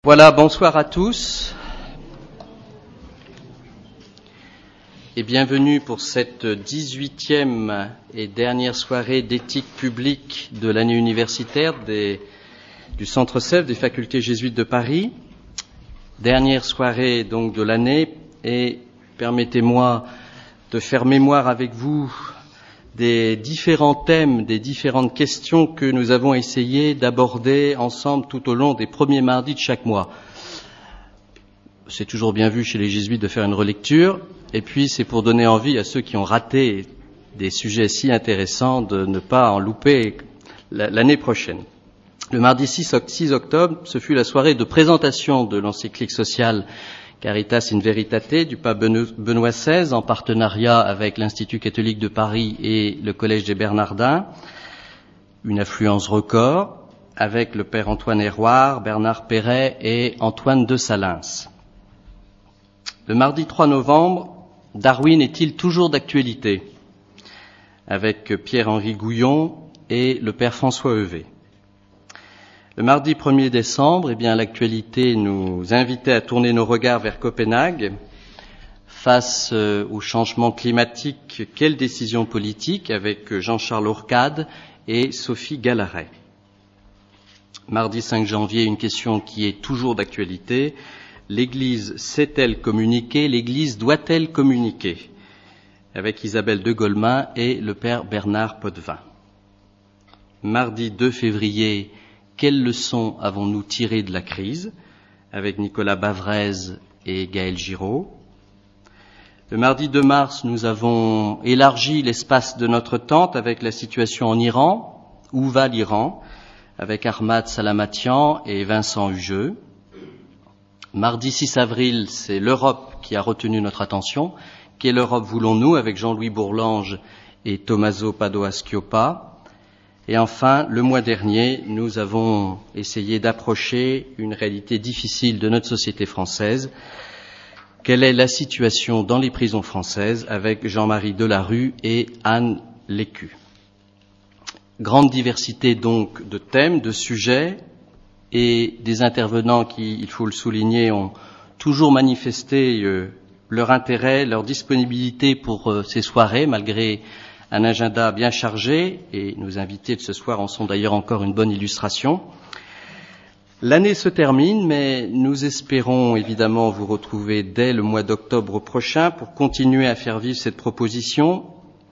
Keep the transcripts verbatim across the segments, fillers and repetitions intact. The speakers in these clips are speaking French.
Voilà, bonsoir à tous et bienvenue pour cette dix-huitième et dernière soirée d'éthique publique de l'année universitaire des, du Centre Sèvres des facultés jésuites de Paris. Dernière soirée donc de l'année et permettez-moi de faire mémoire avec vous des différents thèmes, des différentes questions que nous avons essayé d'aborder ensemble tout au long des premiers mardis de chaque mois. C'est toujours bien vu chez les jésuites de faire une relecture, et puis c'est pour donner envie à ceux qui ont raté des sujets si intéressants de ne pas en louper l'année prochaine. Le mardi six octobre, ce fut la soirée de présentation de l'encyclique sociale Caritas in Veritate du pape Benoît seize en partenariat avec l'Institut catholique de Paris et le Collège des Bernardins. Une affluence record avec le père Antoine Héroard, Bernard Perret et Antoine de Salins. Le mardi trois novembre, Darwin est-il toujours d'actualité avec Pierre-Henri Gouillon et le père François Heuvet. Le mardi premier décembre, eh bien, l'actualité nous invitait à tourner nos regards vers Copenhague. Face euh, au changement climatique, quelle décision politique avec Jean-Charles Ourcade et Sophie Gallaret. Mardi cinq janvier, une question qui est toujours d'actualité. L'Église sait-elle communiquer? L'Église doit-elle communiquer? Avec Isabelle de Golemin et le père Bernard Potvin. Mardi deux février, quelles leçons avons-nous tirées de la crise? Avec Nicolas Bavrez et Gaël Giraud. Le mardi deux mars, nous avons élargi l'espace de notre tente avec la situation en Iran. Où va l'Iran? Avec Ahmad Salamatian et Vincent Hugeux. Mardi six avril, c'est l'Europe qui a retenu notre attention. Quelle Europe voulons-nous? Avec Jean-Louis Bourlange et Tommaso Padoa-Schioppa. Et enfin, le mois dernier, nous avons essayé d'approcher une réalité difficile de notre société française. Quelle est la situation dans les prisons françaises avec Jean-Marie Delarue et Anne Lécu? Grande diversité donc de thèmes, de sujets et des intervenants qui, il faut le souligner, ont toujours manifesté euh, leur intérêt, leur disponibilité pour euh, ces soirées, malgré un agenda bien chargé, et nos invités de ce soir en sont d'ailleurs encore une bonne illustration. L'année se termine, mais nous espérons évidemment vous retrouver dès le mois d'octobre prochain pour continuer à faire vivre cette proposition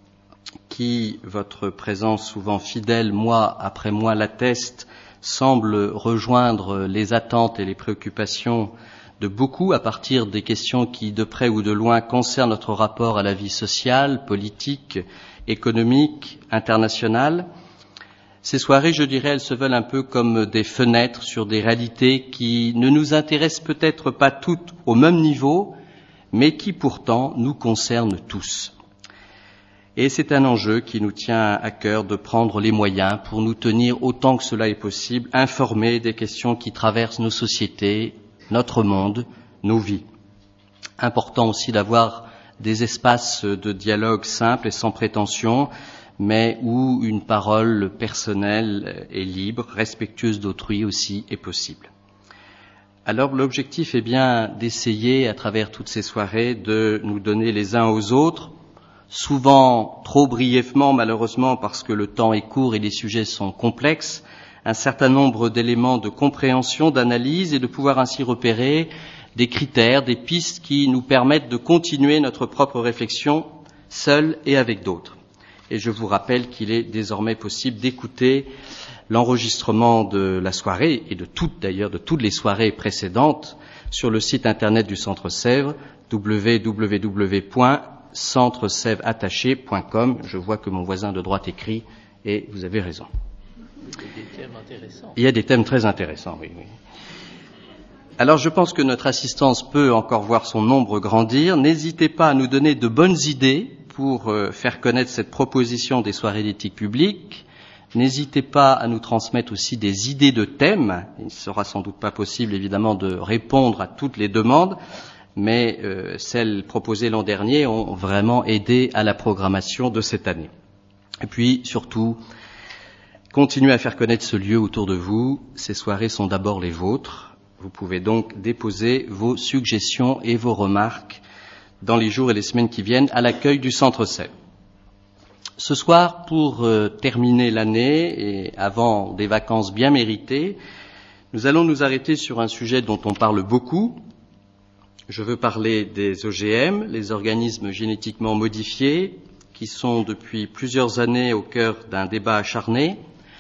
qui, votre présence souvent fidèle, mois après mois l'atteste, semble rejoindre les attentes et les préoccupations de beaucoup à partir des questions qui, de près ou de loin, concernent notre rapport à la vie sociale, politique, économique, internationale. Ces soirées, je dirais, elles se veulent un peu comme des fenêtres sur des réalités qui ne nous intéressent peut-être pas toutes au même niveau, mais qui pourtant nous concernent tous. Et c'est un enjeu qui nous tient à cœur de prendre les moyens pour nous tenir autant que cela est possible informés des questions qui traversent nos sociétés, notre monde, nos vies. Important aussi d'avoir des espaces de dialogue simples et sans prétention, mais où une parole personnelle et libre, respectueuse d'autrui aussi est possible. Alors l'objectif est bien d'essayer, à travers toutes ces soirées, de nous donner les uns aux autres, souvent trop brièvement malheureusement parce que le temps est court et les sujets sont complexes, un certain nombre d'éléments de compréhension, d'analyse et de pouvoir ainsi repérer des critères, des pistes qui nous permettent de continuer notre propre réflexion seuls et avec d'autres. Et je vous rappelle qu'il est désormais possible d'écouter l'enregistrement de la soirée et de toutes d'ailleurs, de toutes les soirées précédentes sur le site internet du Centre Sèvres, w w w point centre sèvres attaché point com. Je vois que mon voisin de droite écrit et vous avez raison. Il y a des thèmes intéressants. Il y a des thèmes très intéressants, oui, oui. Alors je pense que notre assistance peut encore voir son nombre grandir. N'hésitez pas à nous donner de bonnes idées pour euh, faire connaître cette proposition des soirées d'éthique publique. N'hésitez pas à nous transmettre aussi des idées de thèmes. Il ne sera sans doute pas possible évidemment de répondre à toutes les demandes, mais euh, celles proposées l'an dernier ont vraiment aidé à la programmation de cette année. Et puis surtout, continuez à faire connaître ce lieu autour de vous. Ces soirées sont d'abord les vôtres. Vous pouvez donc déposer vos suggestions et vos remarques dans les jours et les semaines qui viennent à l'accueil du Centre Sèvres. Ce soir, pour euh, terminer l'année et avant des vacances bien méritées, nous allons nous arrêter sur un sujet dont on parle beaucoup. Je veux parler des O G M, les organismes génétiquement modifiés, qui sont depuis plusieurs années au cœur d'un débat acharné.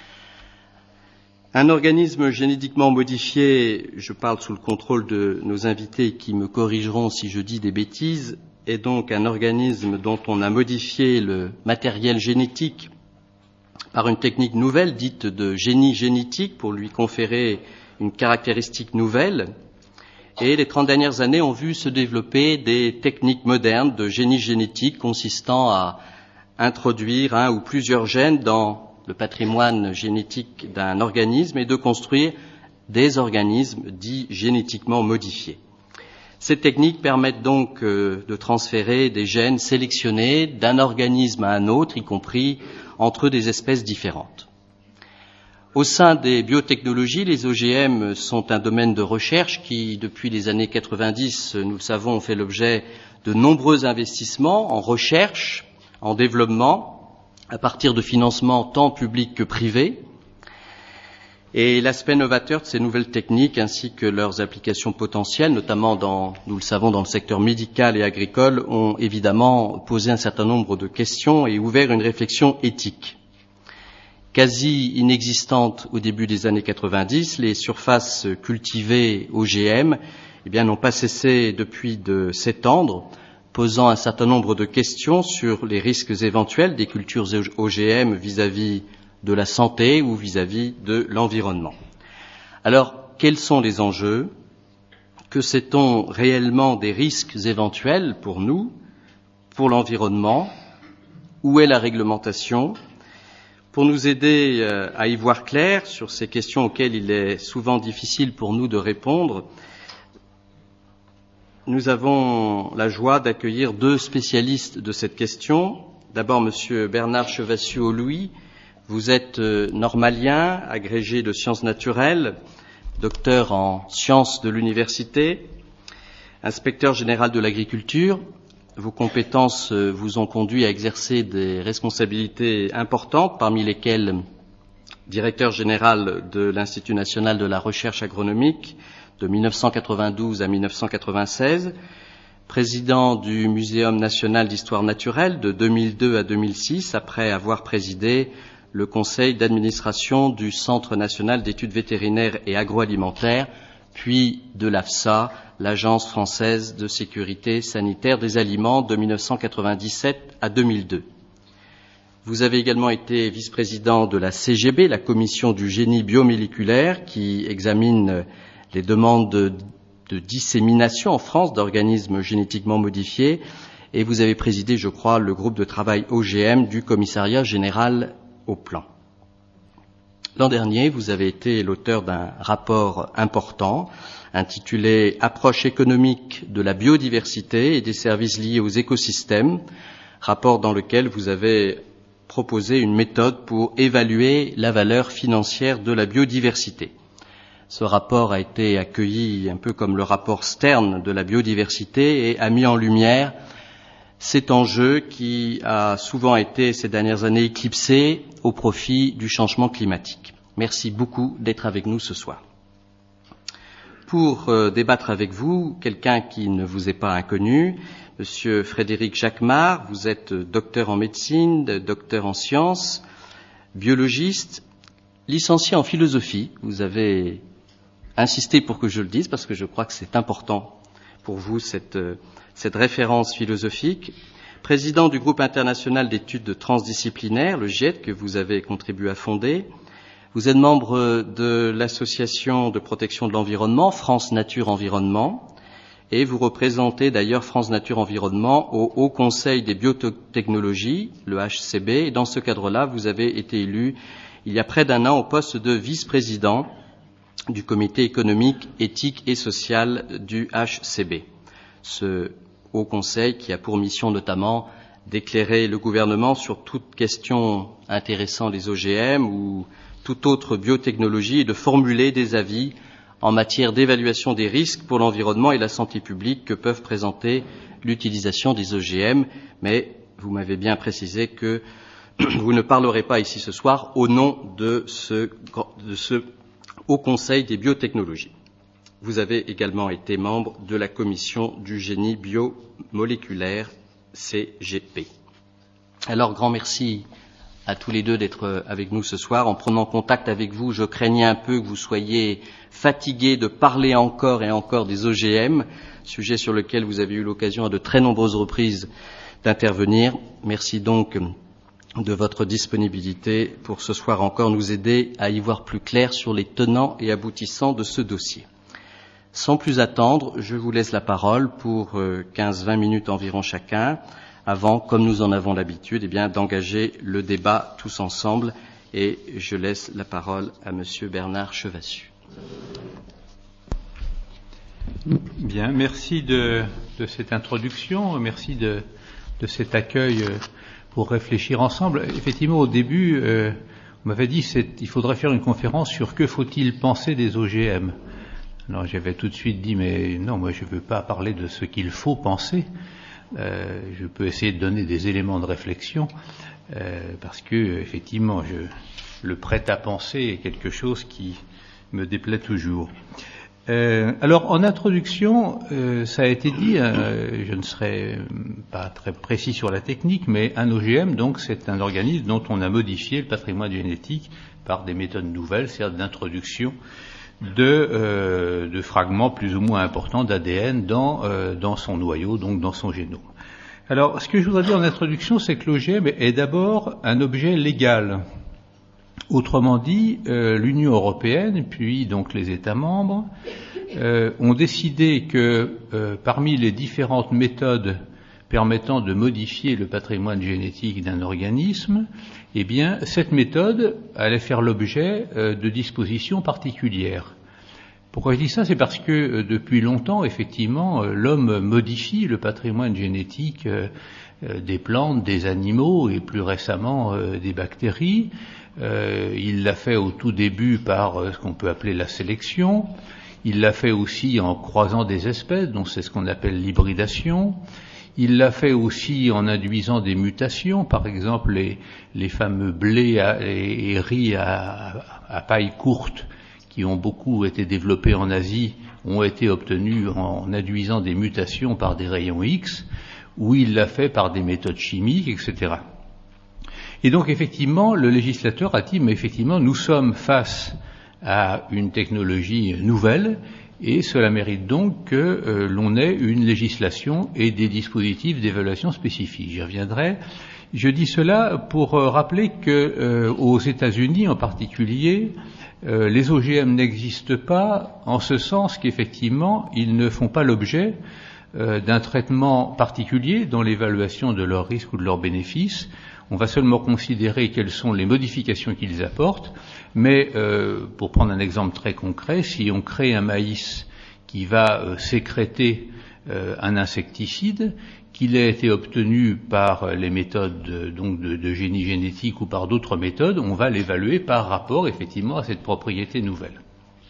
Un organisme génétiquement modifié, je parle sous le contrôle de nos invités qui me corrigeront si je dis des bêtises, est donc un organisme dont on a modifié le matériel génétique par une technique nouvelle dite de génie génétique pour lui conférer une caractéristique nouvelle. Et les trente dernières années ont vu se développer des techniques modernes de génie génétique consistant à introduire un ou plusieurs gènes dans le patrimoine génétique d'un organisme et de construire des organismes dits génétiquement modifiés. Ces techniques permettent donc euh, de transférer des gènes sélectionnés d'un organisme à un autre, y compris entre des espèces différentes. Au sein des biotechnologies, les O G M sont un domaine de recherche qui, depuis les années quatre-vingt-dix, nous le savons, ont fait l'objet de nombreux investissements en recherche, en développement, à partir de financements tant publics que privés. Et l'aspect novateur de ces nouvelles techniques ainsi que leurs applications potentielles, notamment dans, nous le savons, dans le secteur médical et agricole, ont évidemment posé un certain nombre de questions et ouvert une réflexion éthique. Quasi inexistante au début des années quatre-vingt-dix, les surfaces cultivées O G M eh bien, n'ont pas cessé depuis de s'étendre, posant un certain nombre de questions sur les risques éventuels des cultures O G M vis-à-vis de la santé ou vis-à-vis de l'environnement. Alors, quels sont les enjeux? Que sait-on réellement des risques éventuels pour nous, pour l'environnement? Où est la réglementation? Pour nous aider à y voir clair sur ces questions auxquelles il est souvent difficile pour nous de répondre, nous avons la joie d'accueillir deux spécialistes de cette question. D'abord, Monsieur Bernard Chevassieu-Louis. Vous êtes normalien, agrégé de sciences naturelles, docteur en sciences de l'université, inspecteur général de l'agriculture. Vos compétences vous ont conduit à exercer des responsabilités importantes, parmi lesquelles directeur général de l'Institut national de la recherche agronomique de mille neuf cent quatre-vingt-douze à mille neuf cent quatre-vingt-seize, président du Muséum national d'histoire naturelle de deux mille deux à deux mille six, après avoir présidé le conseil d'administration du Centre national d'études vétérinaires et agroalimentaires, puis de l'A F S A, l'Agence française de sécurité sanitaire des aliments, de mille neuf cent quatre-vingt-dix-sept à deux mille deux. Vous avez également été vice-président de la C G B, la Commission du génie biomoléculaire, qui examine les demandes de, de dissémination en France d'organismes génétiquement modifiés, et vous avez présidé, je crois, le groupe de travail O G M du Commissariat général au plan. L'an dernier, vous avez été l'auteur d'un rapport important intitulé « Approche économique de la biodiversité et des services liés aux écosystèmes », rapport dans lequel vous avez proposé une méthode pour évaluer la valeur financière de la biodiversité. Ce rapport a été accueilli un peu comme le rapport Stern de la biodiversité et a mis en lumière cet enjeu qui a souvent été ces dernières années éclipsé au profit du changement climatique. Merci beaucoup d'être avec nous ce soir. Pour euh, débattre avec vous, quelqu'un qui ne vous est pas inconnu, Monsieur Frédéric Jacquemart, vous êtes docteur en médecine, docteur en sciences, biologiste, licencié en philosophie. Vous avez insisté pour que je le dise parce que je crois que c'est important pour vous cette, cette référence philosophique. Président du groupe international d'études transdisciplinaires, le G I E T, que vous avez contribué à fonder. Vous êtes membre de l'association de protection de l'environnement, France Nature Environnement, et vous représentez d'ailleurs France Nature Environnement au Haut Conseil des biotechnologies, le H C B, et dans ce cadre-là, vous avez été élu il y a près d'un an au poste de vice-président du comité économique, éthique et social du H C B. Ce Haut Conseil qui a pour mission notamment d'éclairer le gouvernement sur toute question intéressant les O G M ou toute autre biotechnologie et de formuler des avis en matière d'évaluation des risques pour l'environnement et la santé publique que peuvent présenter l'utilisation des O G M, mais vous m'avez bien précisé que vous ne parlerez pas ici ce soir au nom de ce, de ce Haut Conseil des biotechnologies. Vous avez également été membre de la commission du génie biomoléculaire, C G P. Alors, grand merci à tous les deux d'être avec nous ce soir. En prenant contact avec vous, je craignais un peu que vous soyez fatigués de parler encore et encore des O G M, sujet sur lequel vous avez eu l'occasion à de très nombreuses reprises d'intervenir. Merci donc de votre disponibilité pour ce soir encore nous aider à y voir plus clair sur les tenants et aboutissants de ce dossier. Sans plus attendre, je vous laisse la parole pour quinze à vingt minutes environ chacun, avant, comme nous en avons l'habitude, eh bien, d'engager le débat tous ensemble. Et je laisse la parole à Monsieur Bernard Chevassus. Bien, merci de, de cette introduction, merci de, de cet accueil pour réfléchir ensemble. Effectivement, au début, euh, on m'avait dit qu'il faudrait faire une conférence sur que faut-il penser des O G M. Alors j'avais tout de suite dit, mais non, moi je ne veux pas parler de ce qu'il faut penser. Euh, je peux essayer de donner des éléments de réflexion, euh, parce que effectivement, je, le prêt-à-penser est quelque chose qui me déplaît toujours. Euh, alors, en introduction, euh, ça a été dit, euh, je ne serai pas très précis sur la technique, mais un O G M, donc, c'est un organisme dont on a modifié le patrimoine génétique par des méthodes nouvelles, c'est-à-dire d'introduction de, euh, de fragments plus ou moins importants d'A D N dans, euh, dans son noyau, donc dans son génome. Alors, ce que je voudrais dire en introduction, c'est que l'O G M est d'abord un objet légal. Autrement dit, euh, l'Union européenne, puis donc les États membres, euh, ont décidé que euh, parmi les différentes méthodes permettant de modifier le patrimoine génétique d'un organisme, eh bien, cette méthode allait faire l'objet euh, de dispositions particulières. Pourquoi je dis ça? C'est parce que euh, depuis longtemps, effectivement, euh, l'homme modifie le patrimoine génétique euh, euh, des plantes, des animaux et plus récemment euh, des bactéries. Euh, il l'a fait au tout début par euh, ce qu'on peut appeler la sélection. Il l'a fait aussi en croisant des espèces, donc c'est ce qu'on appelle l'hybridation. Il l'a fait aussi en induisant des mutations, par exemple les, les fameux blés à, et, et riz à, à paille courte qui ont beaucoup été développés en Asie, ont été obtenus en induisant des mutations par des rayons X, ou il l'a fait par des méthodes chimiques, et cetera. Et donc effectivement, le législateur a dit, mais effectivement, nous sommes face à une technologie nouvelle, et cela mérite donc que euh, l'on ait une législation et des dispositifs d'évaluation spécifiques. J'y reviendrai. Je dis cela pour euh, rappeler que euh, aux États-Unis en particulier, euh, les O G M n'existent pas en ce sens qu'effectivement, ils ne font pas l'objet euh, d'un traitement particulier dans l'évaluation de leurs risques ou de leurs bénéfices. On va seulement considérer quelles sont les modifications qu'ils apportent, mais euh, pour prendre un exemple très concret, si on crée un maïs qui va euh, sécréter euh, un insecticide, qu'il ait été obtenu par les méthodes de, donc de, de génie génétique ou par d'autres méthodes, on va l'évaluer par rapport effectivement à cette propriété nouvelle.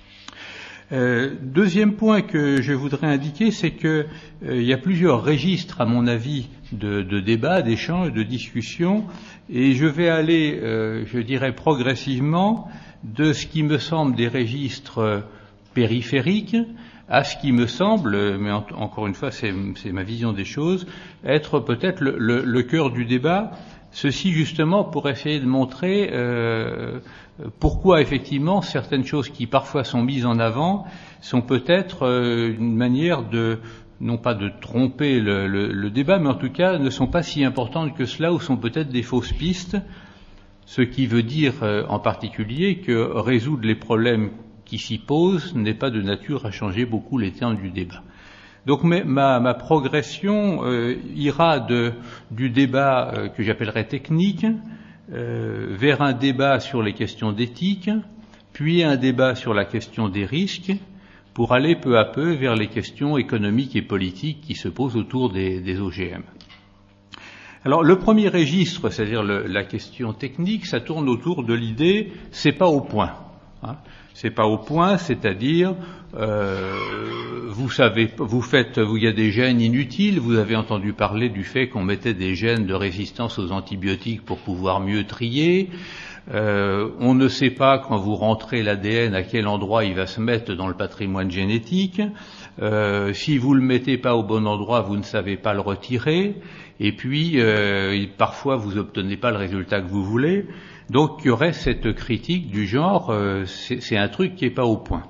Euh, deuxième point que je voudrais indiquer, c'est que euh, il y a plusieurs registres, à mon avis, de, de débats, d'échanges, de discussions, et je vais aller, euh, je dirais, progressivement de ce qui me semble des registres périphériques à ce qui me semble, mais en, encore une fois, c'est, c'est ma vision des choses, être peut-être le, le, le cœur du débat. Ceci justement pour essayer de montrer euh, pourquoi effectivement certaines choses qui parfois sont mises en avant sont peut-être euh, une manière de, non pas de tromper le, le, le débat, mais en tout cas ne sont pas si importantes que cela ou sont peut-être des fausses pistes, ce qui veut dire euh, en particulier que résoudre les problèmes qui s'y posent n'est pas de nature à changer beaucoup les termes du débat. Donc ma, ma progression euh, ira de, du débat euh, que j'appellerais technique euh, vers un débat sur les questions d'éthique, puis un débat sur la question des risques, pour aller peu à peu vers les questions économiques et politiques qui se posent autour des, des O G M. Alors le premier registre, c'est-à-dire le, la question technique, ça tourne autour de l'idée « c'est pas au point hein ». c'est pas au point, c'est-à-dire euh, vous savez, vous faites, vous, il y a des gènes inutiles. Vous avez entendu parler du fait qu'on mettait des gènes de résistance aux antibiotiques pour pouvoir mieux trier. Euh, on ne sait pas quand vous rentrez l'A D N à quel endroit il va se mettre dans le patrimoine génétique. Euh, si vous le mettez pas au bon endroit, vous ne savez pas le retirer. Et puis euh, parfois vous obtenez pas le résultat que vous voulez. Donc il y aurait cette critique du genre euh, c'est, c'est un truc qui est pas au point.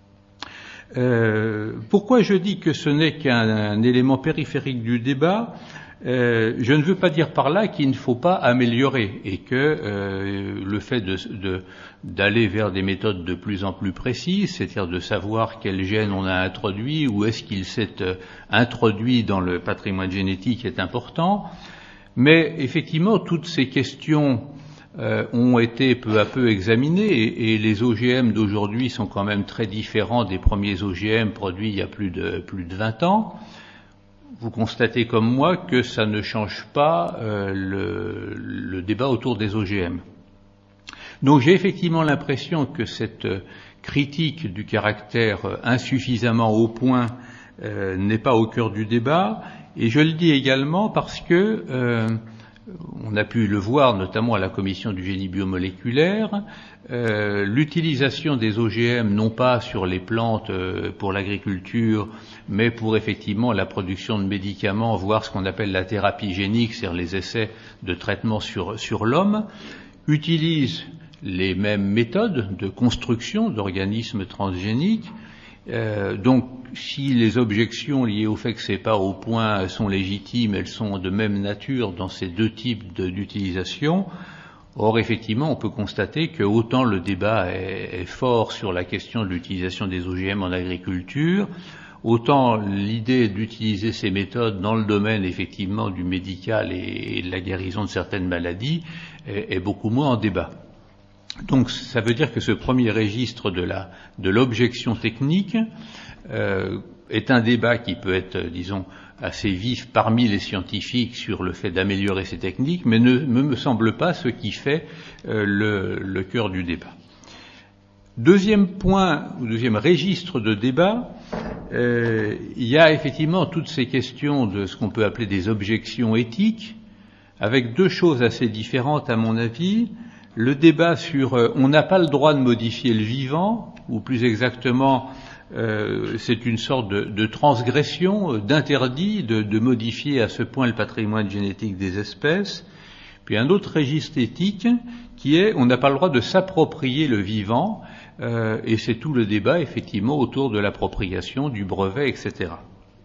Euh, pourquoi je dis que ce n'est qu'un un élément périphérique du débat? Euh, je ne veux pas dire par là qu'il ne faut pas améliorer et que euh, le fait de, de, d'aller vers des méthodes de plus en plus précises, c'est-à-dire de savoir quel gène on a introduit, ou est-ce qu'il s'est euh, introduit dans le patrimoine génétique est important. Mais effectivement, toutes ces questions euh, ont été peu à peu examinées et, et les O G M d'aujourd'hui sont quand même très différents des premiers O G M produits il y a plus de, plus de vingt ans. Vous constatez comme moi que ça ne change pas euh, le, le débat autour des O G M. Donc j'ai effectivement l'impression que cette critique du caractère insuffisamment au point euh, n'est pas au cœur du débat, et je le dis également parce que euh, on a pu le voir notamment à la commission du génie biomoléculaire, euh, l'utilisation des O G M non pas sur les plantes euh, pour l'agriculture, mais pour effectivement la production de médicaments, voire ce qu'on appelle la thérapie génique, c'est-à-dire les essais de traitement sur, sur l'homme, utilise les mêmes méthodes de construction d'organismes transgéniques. Euh, donc si les objections liées au fait que c'est pas au point sont légitimes, elles sont de même nature dans ces deux types de, d'utilisation. Or effectivement on peut constater que autant le débat est, est fort sur la question de l'utilisation des O G M en agriculture, autant l'idée d'utiliser ces méthodes dans le domaine effectivement du médical et, et de la guérison de certaines maladies est, est beaucoup moins en débat. Donc ça veut dire que ce premier registre de la de l'objection technique euh, est un débat qui peut être, disons, assez vif parmi les scientifiques sur le fait d'améliorer ces techniques, mais ne me semble pas ce qui fait euh, le, le cœur du débat. Deuxième point, ou deuxième registre de débat, euh, il y a effectivement toutes ces questions de ce qu'on peut appeler des objections éthiques, avec deux choses assez différentes à mon avis. Le débat sur euh, on n'a pas le droit de modifier le vivant, ou plus exactement euh, c'est une sorte de, de transgression, euh, d'interdit de, de modifier à ce point le patrimoine génétique des espèces. Puis un autre registre éthique qui est on n'a pas le droit de s'approprier le vivant, euh, et c'est tout le débat effectivement autour de l'appropriation, du brevet, et cetera.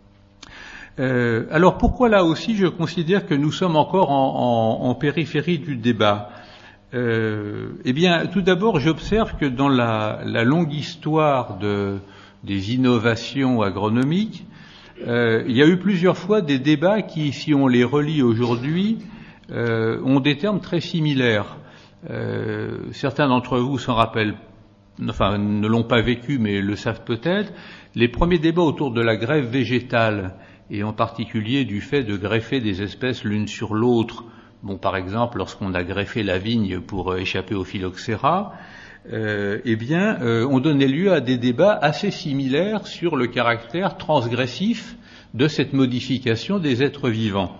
Euh, alors pourquoi là aussi je considère que nous sommes encore en, en, en périphérie du débat? Euh, eh bien, tout d'abord, j'observe que dans la, la longue histoire de, des innovations agronomiques, euh, il y a eu plusieurs fois des débats qui, si on les relit aujourd'hui, euh, ont des termes très similaires. Euh, certains d'entre vous s'en rappellent, enfin ne l'ont pas vécu, mais le savent peut-être. Les premiers débats autour de la greffe végétale, et en particulier du fait de greffer des espèces l'une sur l'autre. Bon, par exemple, lorsqu'on a greffé la vigne pour euh, échapper au phylloxéra, euh, eh bien, euh, on donnait lieu à des débats assez similaires sur le caractère transgressif de cette modification des êtres vivants.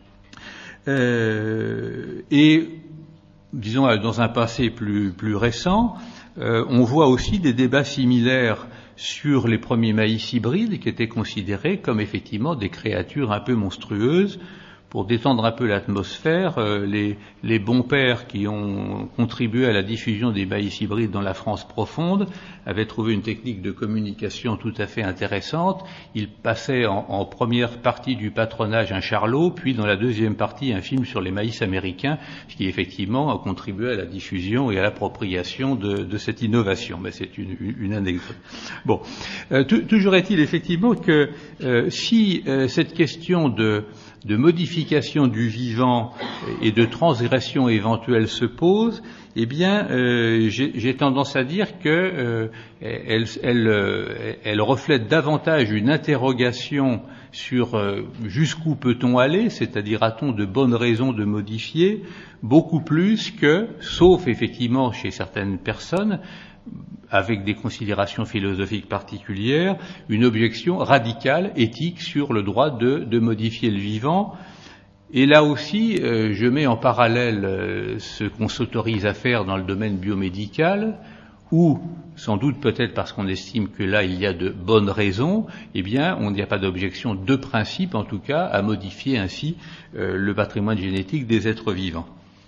Euh, et, disons, dans un passé plus, plus récent, euh, on voit aussi des débats similaires sur les premiers maïs hybrides qui étaient considérés comme effectivement des créatures un peu monstrueuses. Pour détendre un peu l'atmosphère, euh, les, les bons pères qui ont contribué à la diffusion des maïs hybrides dans la France profonde avaient trouvé une technique de communication tout à fait intéressante. Ils passaient en, en première partie du patronage un charlot, puis dans la deuxième partie un film sur les maïs américains, ce qui effectivement a contribué à la diffusion et à l'appropriation de, de cette innovation. Mais c'est une, une anecdote. Bon, euh, toujours est-il effectivement que euh, si euh, cette question de de modification du vivant et de transgression éventuelle se pose, eh bien, euh, j'ai, j'ai tendance à dire que euh, elle, elle, euh, elle reflète davantage une interrogation sur euh, jusqu'où peut-on aller, c'est-à-dire a-t-on de bonnes raisons de modifier, beaucoup plus que, sauf effectivement chez certaines personnes, avec des considérations philosophiques particulières, une objection radicale, éthique, sur le droit de, de modifier le vivant. Et là aussi, euh, je mets en parallèle euh, ce qu'on s'autorise à faire dans le domaine biomédical, où, sans doute peut-être parce qu'on estime que là il y a de bonnes raisons, eh bien, on n'y a pas d'objection de principe, en tout cas, à modifier ainsi euh, le patrimoine génétique des êtres vivants.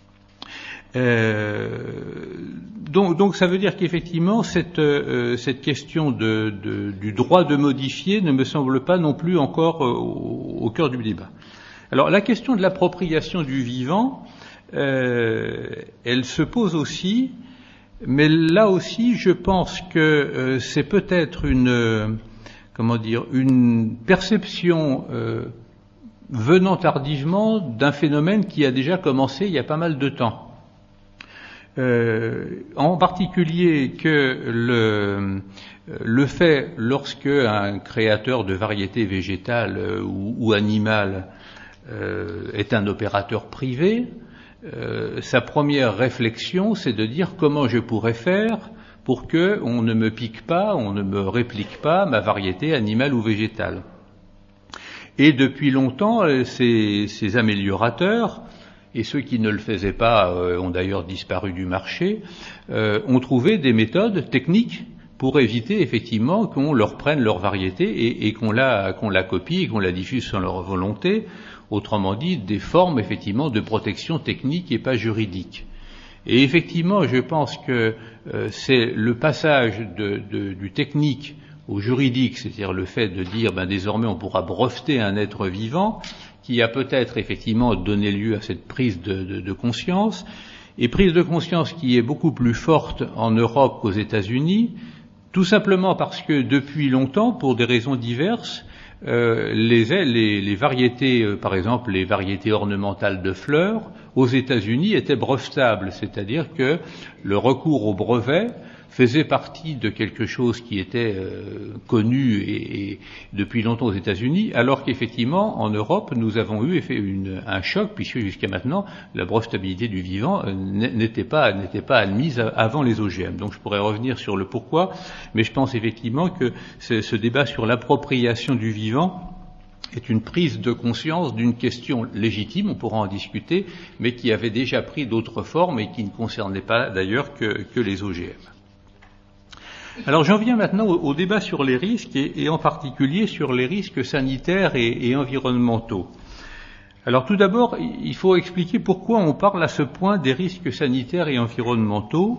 Euh, donc, donc, ça veut dire qu'effectivement, cette, euh, cette question de, de, du droit de modifier ne me semble pas non plus encore euh, au, au cœur du débat. Alors, la question de l'appropriation du vivant, euh, elle se pose aussi. Mais là aussi, je pense que euh, c'est peut-être une, euh, comment dire, une perception euh, venant tardivement d'un phénomène qui a déjà commencé il y a pas mal de temps. Euh, en particulier que le, le fait, lorsque un créateur de variétés végétales euh, ou, ou animales euh, est un opérateur privé, Euh, sa première réflexion, c'est de dire comment je pourrais faire pour que on ne me pique pas, on ne me réplique pas ma variété animale ou végétale. Et depuis longtemps, ces, ces améliorateurs, et ceux qui ne le faisaient pas euh, ont d'ailleurs disparu du marché, euh, ont trouvé des méthodes techniques pour éviter effectivement qu'on leur prenne leur variété et, et qu'on la, qu'on la copie et qu'on la diffuse sans leur volonté. Autrement dit, des formes, effectivement, de protection technique et pas juridique. Et effectivement, je pense que euh, c'est le passage de, de, du technique au juridique, c'est-à-dire le fait de dire, ben, désormais, on pourra breveter un être vivant, qui a peut-être, effectivement, donné lieu à cette prise de, de, de conscience, et prise de conscience qui est beaucoup plus forte en Europe qu'aux États-Unis, tout simplement parce que, depuis longtemps, pour des raisons diverses, Euh, les, les, les variétés, euh, par exemple les variétés ornementales de fleurs, aux États-Unis étaient brevetables, c'est-à-dire que le recours au brevet faisait partie de quelque chose qui était euh, connu et, et depuis longtemps aux États-Unis, alors qu'effectivement en Europe nous avons eu fait une, un choc, puisque jusqu'à maintenant la brevetabilité du vivant euh, n'était pas n'était pas admise avant les O G M. Donc je pourrais revenir sur le pourquoi, mais je pense effectivement que ce débat sur l'appropriation du vivant est une prise de conscience d'une question légitime, on pourra en discuter, mais qui avait déjà pris d'autres formes et qui ne concernait pas d'ailleurs que, que les O G M. Alors j'en viens maintenant au, au débat sur les risques et, et en particulier sur les risques sanitaires et, et environnementaux. Alors tout d'abord, il faut expliquer pourquoi on parle à ce point des risques sanitaires et environnementaux.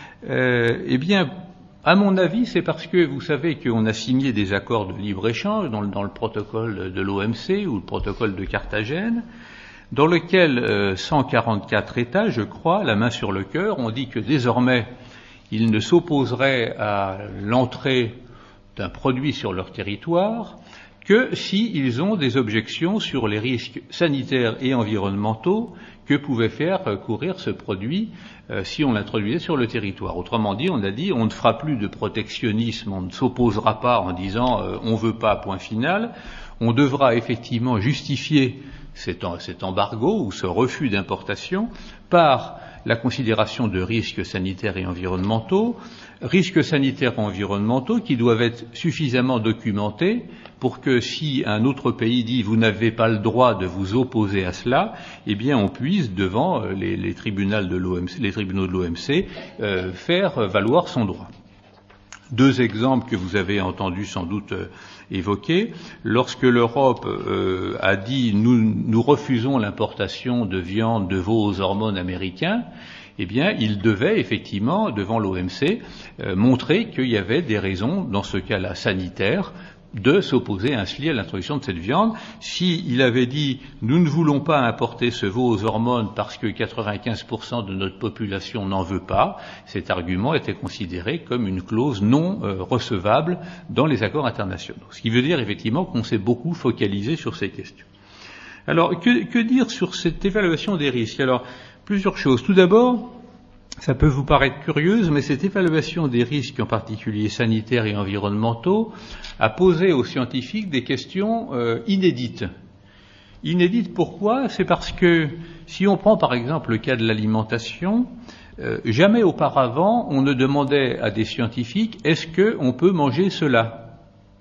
Euh, eh bien, à mon avis, c'est parce que vous savez qu'on a signé des accords de libre-échange dans le, dans le protocole de l'O M C ou le protocole de Carthagène, dans lequel euh, cent quarante-quatre États, je crois, la main sur le cœur, ont dit que désormais ils ne s'opposeraient à l'entrée d'un produit sur leur territoire que s'ils ont des objections sur les risques sanitaires et environnementaux que pouvait faire courir ce produit euh, si on l'introduisait sur le territoire. Autrement dit, on a dit on ne fera plus de protectionnisme, on ne s'opposera pas en disant euh, on veut pas, point final. On devra effectivement justifier cet, cet embargo ou ce refus d'importation par la considération de risques sanitaires et environnementaux, risques sanitaires et environnementaux qui doivent être suffisamment documentés pour que si un autre pays dit vous n'avez pas le droit de vous opposer à cela, eh bien on puisse devant les, les tribunaux de l'O M C, les tribunaux de l'O M C euh, faire valoir son droit. Deux exemples que vous avez entendu sans doute euh, évoquer. Lorsque l'Europe euh, a dit nous, nous refusons l'importation de viande de veau aux hormones américains, eh bien, il devait effectivement, devant l'O M C, euh, montrer qu'il y avait des raisons, dans ce cas-là sanitaires, de s'opposer ainsi à l'introduction de cette viande. S'il avait dit « nous ne voulons pas importer ce veau aux hormones parce que quatre-vingt-quinze pour cent de notre population n'en veut pas », cet argument était considéré comme une clause non euh, recevable dans les accords internationaux. Ce qui veut dire effectivement qu'on s'est beaucoup focalisé sur ces questions. Alors, que, que dire sur cette évaluation des risques ? Alors, plusieurs choses. Tout d'abord, ça peut vous paraître curieuse, mais cette évaluation des risques, en particulier sanitaires et environnementaux, a posé aux scientifiques des questions euh, inédites. Inédites pourquoi ? C'est parce que si on prend par exemple le cas de l'alimentation, euh, jamais auparavant on ne demandait à des scientifiques est-ce qu'on peut manger cela.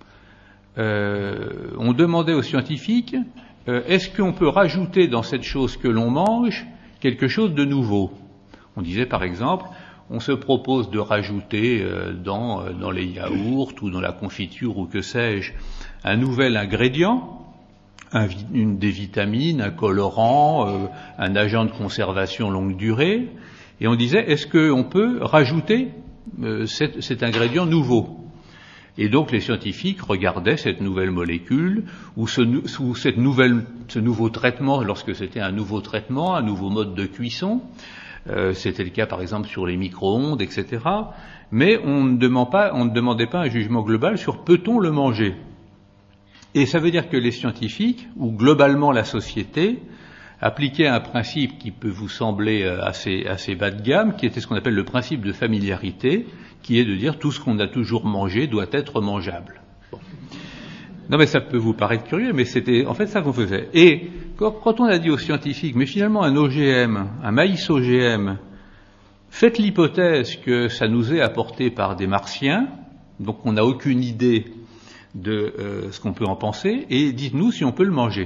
Euh, on demandait aux scientifiques euh, est-ce qu'on peut rajouter dans cette chose que l'on mange quelque chose de nouveau. On disait par exemple on se propose de rajouter euh, dans, euh, dans les yaourts ou dans la confiture ou que sais-je un nouvel ingrédient, un, une, des vitamines, un colorant, euh, un agent de conservation longue durée, et on disait est-ce qu'on peut rajouter euh, cet, cet ingrédient nouveau. Et donc les scientifiques regardaient cette nouvelle molécule ou ce, ou cette nouvelle, ce nouveau traitement lorsque c'était un nouveau traitement, un nouveau mode de cuisson. Euh, c'était le cas par exemple sur les micro-ondes, et cetera. Mais on ne, demande pas, on ne demandait pas un jugement global sur peut-on le manger. Et ça veut dire que les scientifiques, ou globalement la société, appliquaient un principe qui peut vous sembler assez, assez bas de gamme, qui était ce qu'on appelle le principe de familiarité, qui est de dire tout ce qu'on a toujours mangé doit être mangeable. Bon. Non mais ça peut vous paraître curieux, mais c'était en fait ça qu'on faisait. Et quand on a dit aux scientifiques, mais finalement un O G M, un maïs O G M, faites l'hypothèse que ça nous est apporté par des martiens, donc on n'a aucune idée de euh, ce qu'on peut en penser, et dites-nous si on peut le manger.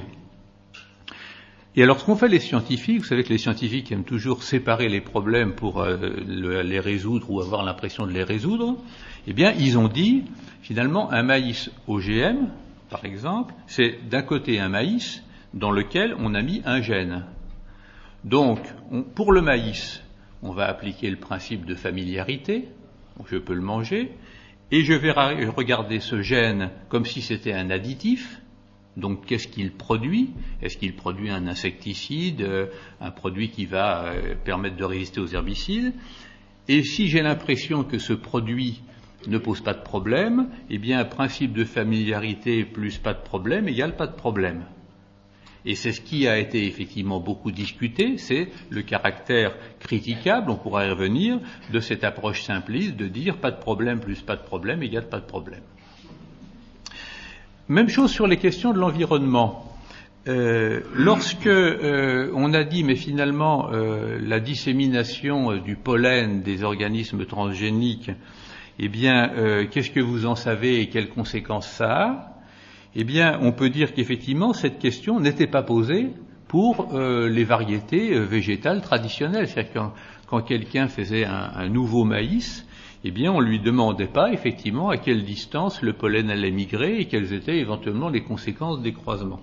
Et alors ce qu'ont fait les scientifiques, vous savez que les scientifiques aiment toujours séparer les problèmes pour euh, le, les résoudre ou avoir l'impression de les résoudre, eh bien ils ont dit, finalement, un maïs O G M, par exemple, c'est d'un côté un maïs dans lequel on a mis un gène. Donc, on, pour le maïs, on va appliquer le principe de familiarité, donc je peux le manger, et je vais regarder ce gène comme si c'était un additif. Donc qu'est-ce qu'il produit? Est-ce qu'il produit un insecticide, euh, un produit qui va euh, permettre de résister aux herbicides? Et si j'ai l'impression que ce produit ne pose pas de problème, eh bien un principe de familiarité plus pas de problème égale pas de problème. Et c'est ce qui a été effectivement beaucoup discuté, c'est le caractère critiquable, on pourra y revenir, de cette approche simpliste de dire pas de problème plus pas de problème égale pas de problème. Même chose sur les questions de l'environnement. Euh, lorsque euh, on a dit, mais finalement, euh, la dissémination euh, du pollen des organismes transgéniques, eh bien, euh, qu'est-ce que vous en savez et quelles conséquences ça a? Eh bien, on peut dire qu'effectivement, cette question n'était pas posée pour euh, les variétés euh, végétales traditionnelles. C'est-à-dire que quand, quand quelqu'un faisait un, un nouveau maïs, eh bien, on ne lui demandait pas, effectivement, à quelle distance le pollen allait migrer et quelles étaient éventuellement les conséquences des croisements.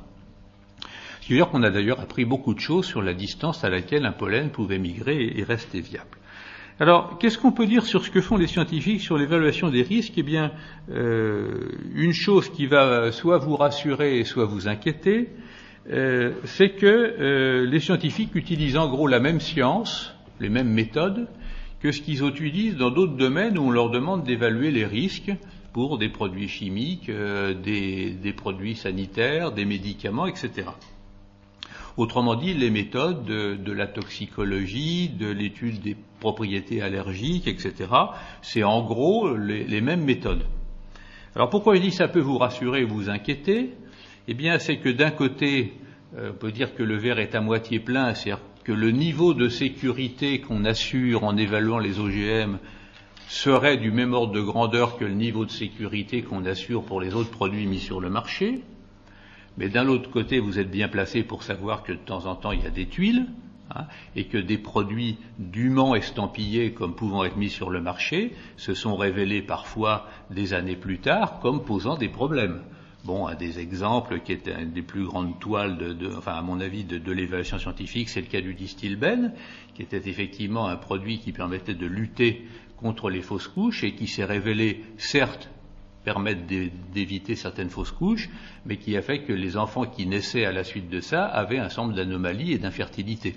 Ce qui veut dire qu'on a d'ailleurs appris beaucoup de choses sur la distance à laquelle un pollen pouvait migrer et rester viable. Alors, qu'est-ce qu'on peut dire sur ce que font les scientifiques sur l'évaluation des risques? Eh bien, euh, une chose qui va soit vous rassurer, soit vous inquiéter, euh, c'est que euh, les scientifiques utilisent en gros la même science, les mêmes méthodes, que ce qu'ils utilisent dans d'autres domaines où on leur demande d'évaluer les risques pour des produits chimiques, euh, des, des produits sanitaires, des médicaments, et cetera. Autrement dit, les méthodes de, de la toxicologie, de l'étude des propriétés allergiques, et cetera, c'est en gros les, les mêmes méthodes. Alors pourquoi je dis ça peut vous rassurer ou vous inquiéter? Eh bien, c'est que d'un côté, euh, on peut dire que le verre est à moitié plein, c'est-à-dire que le niveau de sécurité qu'on assure en évaluant les O G M serait du même ordre de grandeur que le niveau de sécurité qu'on assure pour les autres produits mis sur le marché. Mais d'un autre côté, vous êtes bien placé pour savoir que de temps en temps, il y a des tuiles, hein, et que des produits dûment estampillés comme pouvant être mis sur le marché se sont révélés parfois des années plus tard comme posant des problèmes. Bon, un des exemples qui est une des plus grandes toiles, de, de, enfin à mon avis, de, de l'évaluation scientifique, c'est le cas du Distilben, qui était effectivement un produit qui permettait de lutter contre les fausses couches et qui s'est révélé, certes, permettre d'éviter certaines fausses couches, mais qui a fait que les enfants qui naissaient à la suite de ça avaient un ensemble d'anomalies et d'infertilité.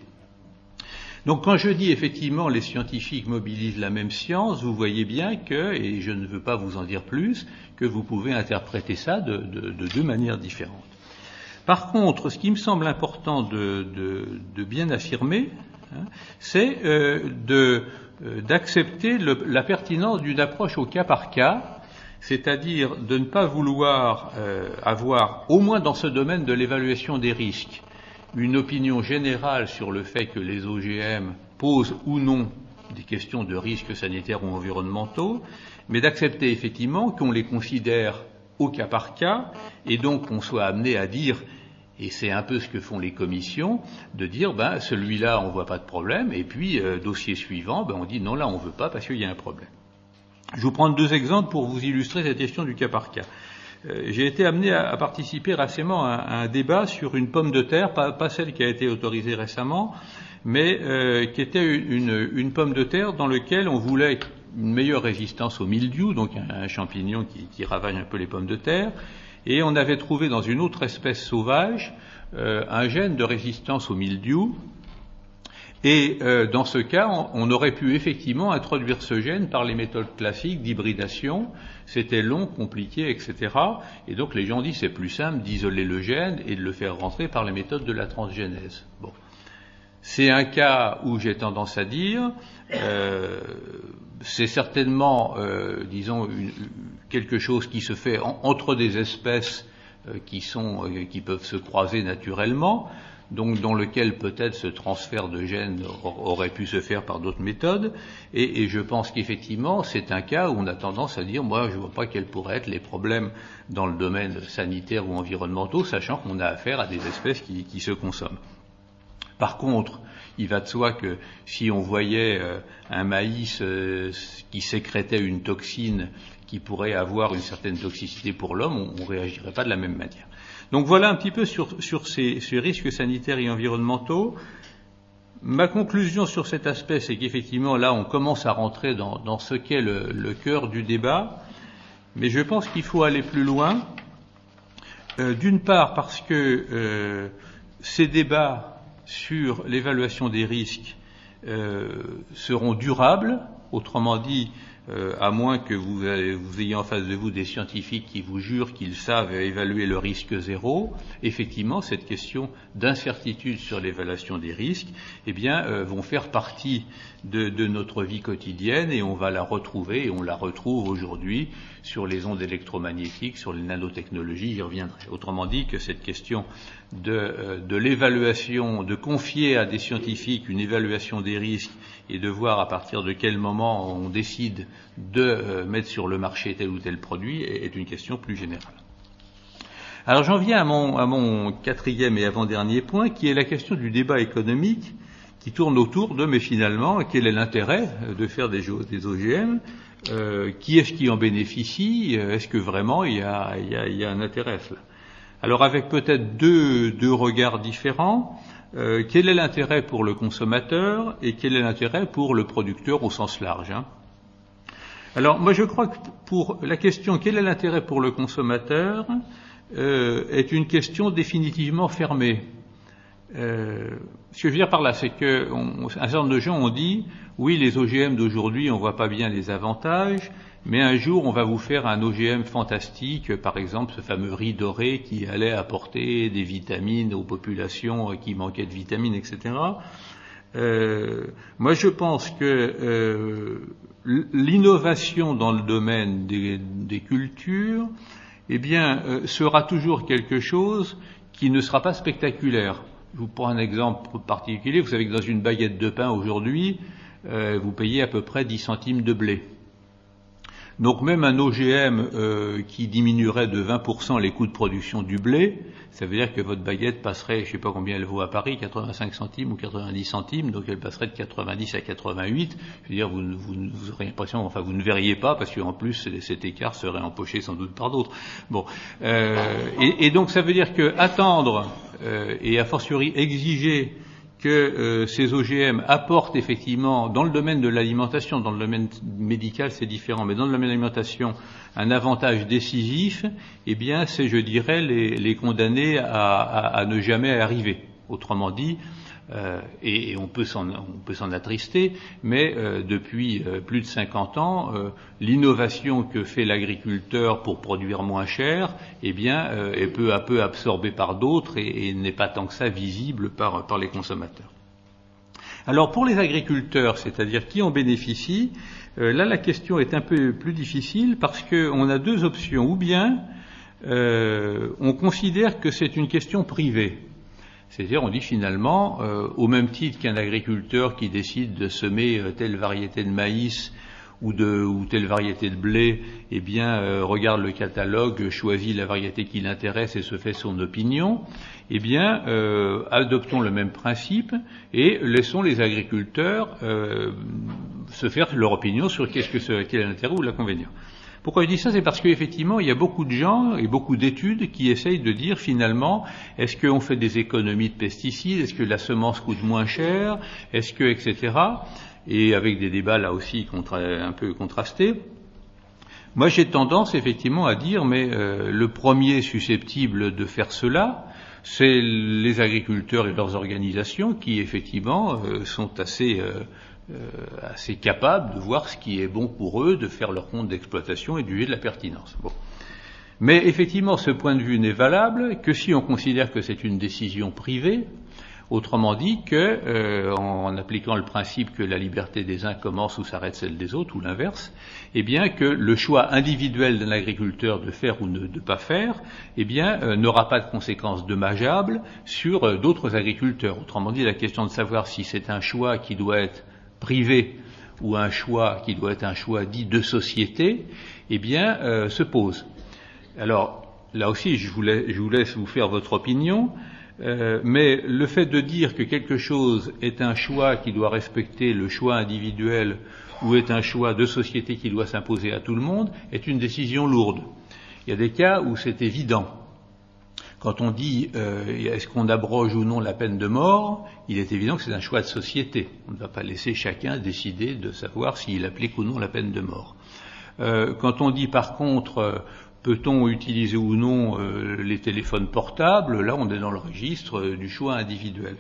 Donc quand je dis effectivement les scientifiques mobilisent la même science, vous voyez bien que, et je ne veux pas vous en dire plus, que vous pouvez interpréter ça de, de, de deux manières différentes. Par contre, ce qui me semble important de, de, de bien affirmer, hein, c'est euh, de, euh, d'accepter le, la pertinence d'une approche au cas par cas, c'est-à-dire de ne pas vouloir euh, avoir, au moins dans ce domaine de l'évaluation des risques, une opinion générale sur le fait que les O G M posent ou non des questions de risques sanitaires ou environnementaux, mais d'accepter effectivement qu'on les considère au cas par cas, et donc qu'on soit amené à dire, et c'est un peu ce que font les commissions, de dire ben celui-là on voit pas de problème, et puis euh, dossier suivant, ben on dit non là on veut pas parce qu'il y a un problème. Je vais vous prendre deux exemples pour vous illustrer cette question du cas par cas. Euh, j'ai été amené à, à participer récemment à, à un débat sur une pomme de terre, pas, pas celle qui a été autorisée récemment, mais euh, qui était une, une pomme de terre dans laquelle on voulait une meilleure résistance au mildiou, donc un, un champignon qui, qui ravage un peu les pommes de terre, et on avait trouvé dans une autre espèce sauvage euh, un gène de résistance au mildiou, et euh, dans ce cas, on, on aurait pu effectivement introduire ce gène par les méthodes classiques d'hybridation. C'était long, compliqué, et cetera. Et donc les gens disent c'est plus simple d'isoler le gène et de le faire rentrer par les méthodes de la transgénèse. Bon. C'est un cas où j'ai tendance à dire, euh, c'est certainement, euh, disons, une, quelque chose qui se fait en, entre des espèces euh, qui sont, euh, qui peuvent se croiser naturellement, donc dans lequel peut-être ce transfert de gènes aurait pu se faire par d'autres méthodes, et, et je pense qu'effectivement c'est un cas où on a tendance à dire, moi je ne vois pas quels pourraient être les problèmes dans le domaine sanitaire ou environnementaux, sachant qu'on a affaire à des espèces qui, qui se consomment. Par contre, il va de soi que si on voyait euh, un maïs euh, qui sécrétait une toxine qui pourrait avoir une certaine toxicité pour l'homme, on ne réagirait pas de la même manière. Donc voilà un petit peu sur, sur ces, ces risques sanitaires et environnementaux. Ma conclusion sur cet aspect, c'est qu'effectivement là on commence à rentrer dans, dans ce qu'est le, le cœur du débat, mais je pense qu'il faut aller plus loin. Euh, d'une part parce que euh, ces débats sur l'évaluation des risques euh, seront durables, autrement dit, euh, à moins que vous, vous ayez en face de vous des scientifiques qui vous jurent qu'ils savent évaluer le risque zéro, effectivement, cette question d'incertitude sur l'évaluation des risques, eh bien, euh, vont faire partie de, de notre vie quotidienne et on va la retrouver, et on la retrouve aujourd'hui sur les ondes électromagnétiques, sur les nanotechnologies, j'y reviendrai. Autrement dit que cette question de, euh, de l'évaluation, de confier à des scientifiques une évaluation des risques et de voir à partir de quel moment on décide de euh, mettre sur le marché tel ou tel produit est, est une question plus générale. Alors j'en viens à mon, à mon quatrième et avant-dernier point, qui est la question du débat économique, qui tourne autour de, mais finalement, quel est l'intérêt de faire des, des O G M, euh, qui est-ce qui en bénéficie, est-ce que vraiment il y a, il y a, il y a un intérêt à cela. Alors avec peut-être deux, deux regards différents, euh, quel est l'intérêt pour le consommateur et quel est l'intérêt pour le producteur au sens large, hein. Alors moi je crois que pour la question quel est l'intérêt pour le consommateur euh, est une question définitivement fermée. Euh, ce que je veux dire par là, c'est que on, un certain nombre de gens ont dit oui, les O G M d'aujourd'hui, on voit pas bien les avantages, mais un jour on va vous faire un O G M fantastique, par exemple ce fameux riz doré qui allait apporter des vitamines aux populations qui manquaient de vitamines, et cetera. Euh, moi je pense que euh, l'innovation dans le domaine des, des cultures, eh bien, euh, sera toujours quelque chose qui ne sera pas spectaculaire. Je vous prends un exemple particulier. Vous savez que dans une baguette de pain aujourd'hui, euh, vous payez à peu près dix centimes de blé. Donc même un O G M euh, qui diminuerait de vingt pour cent les coûts de production du blé, ça veut dire que votre baguette passerait, je ne sais pas combien elle vaut à Paris, quatre-vingt-cinq centimes ou quatre-vingt-dix centimes, donc elle passerait de quatre-vingt-dix à quatre-vingt-huit. Je veux dire, vous, vous, vous aurez l'impression, enfin vous ne verriez pas, parce qu'en plus cet écart serait empoché sans doute par d'autres. Bon, euh, et, et donc ça veut dire que attendre euh, et a fortiori exiger que euh, ces O G M apportent effectivement, dans le domaine de l'alimentation, dans le domaine médical c'est différent, mais dans le domaine de l'alimentation, un avantage décisif, eh bien c'est, je dirais, les, les condamner à, à, à ne jamais arriver. Autrement dit, euh, et, et on peut s'en, on peut s'en attrister, mais euh, depuis euh, plus de cinquante ans, euh, l'innovation que fait l'agriculteur pour produire moins cher, eh bien, euh, est peu à peu absorbée par d'autres et, et n'est pas tant que ça visible par, par les consommateurs. Alors pour les agriculteurs, c'est-à-dire qui en bénéficient, euh, là la question est un peu plus difficile parce qu'on a deux options. Ou bien euh, on considère que c'est une question privée. C'est-à-dire, on dit finalement, euh, au même titre qu'un agriculteur qui décide de semer euh, telle variété de maïs ou de ou telle variété de blé, eh bien, euh, regarde le catalogue, choisit la variété qui l'intéresse et se fait son opinion. Eh bien, euh, adoptons le même principe et laissons les agriculteurs euh, se faire leur opinion sur qu'est-ce que c'est, quel est l'intérêt ou l'inconvénient. Pourquoi je dis ça? C'est parce qu'effectivement, il y a beaucoup de gens et beaucoup d'études qui essayent de dire finalement, est-ce qu'on fait des économies de pesticides? Est-ce que la semence coûte moins cher? Est-ce que, et cetera. Et avec des débats là aussi contra- un peu contrastés. Moi, j'ai tendance effectivement à dire, mais euh, le premier susceptible de faire cela, c'est les agriculteurs et leurs organisations qui effectivement euh, sont assez... Euh, Euh, assez capables de voir ce qui est bon pour eux, de faire leur compte d'exploitation et de juger de la pertinence. Bon. Mais effectivement, ce point de vue n'est valable que si on considère que c'est une décision privée, autrement dit que, euh, en, en appliquant le principe que la liberté des uns commence où s'arrête celle des autres, ou l'inverse, eh bien que le choix individuel d'un agriculteur de faire ou de ne pas faire, eh bien euh, n'aura pas de conséquences dommageables sur euh, d'autres agriculteurs. Autrement dit, la question de savoir si c'est un choix qui doit être privé ou un choix qui doit être un choix dit de société, eh bien, euh, se pose. Alors, là aussi, je vous, laisse, je vous laisse vous faire votre opinion, euh, mais le fait de dire que quelque chose est un choix qui doit respecter le choix individuel ou est un choix de société qui doit s'imposer à tout le monde est une décision lourde. Il y a des cas où c'est évident. Quand on dit euh, est-ce qu'on abroge ou non la peine de mort, il est évident que c'est un choix de société. On ne va pas laisser chacun décider de savoir s'il applique ou non la peine de mort. Euh, quand on dit par contre euh, peut-on utiliser ou non euh, les téléphones portables, là on est dans le registre euh, du choix individuel.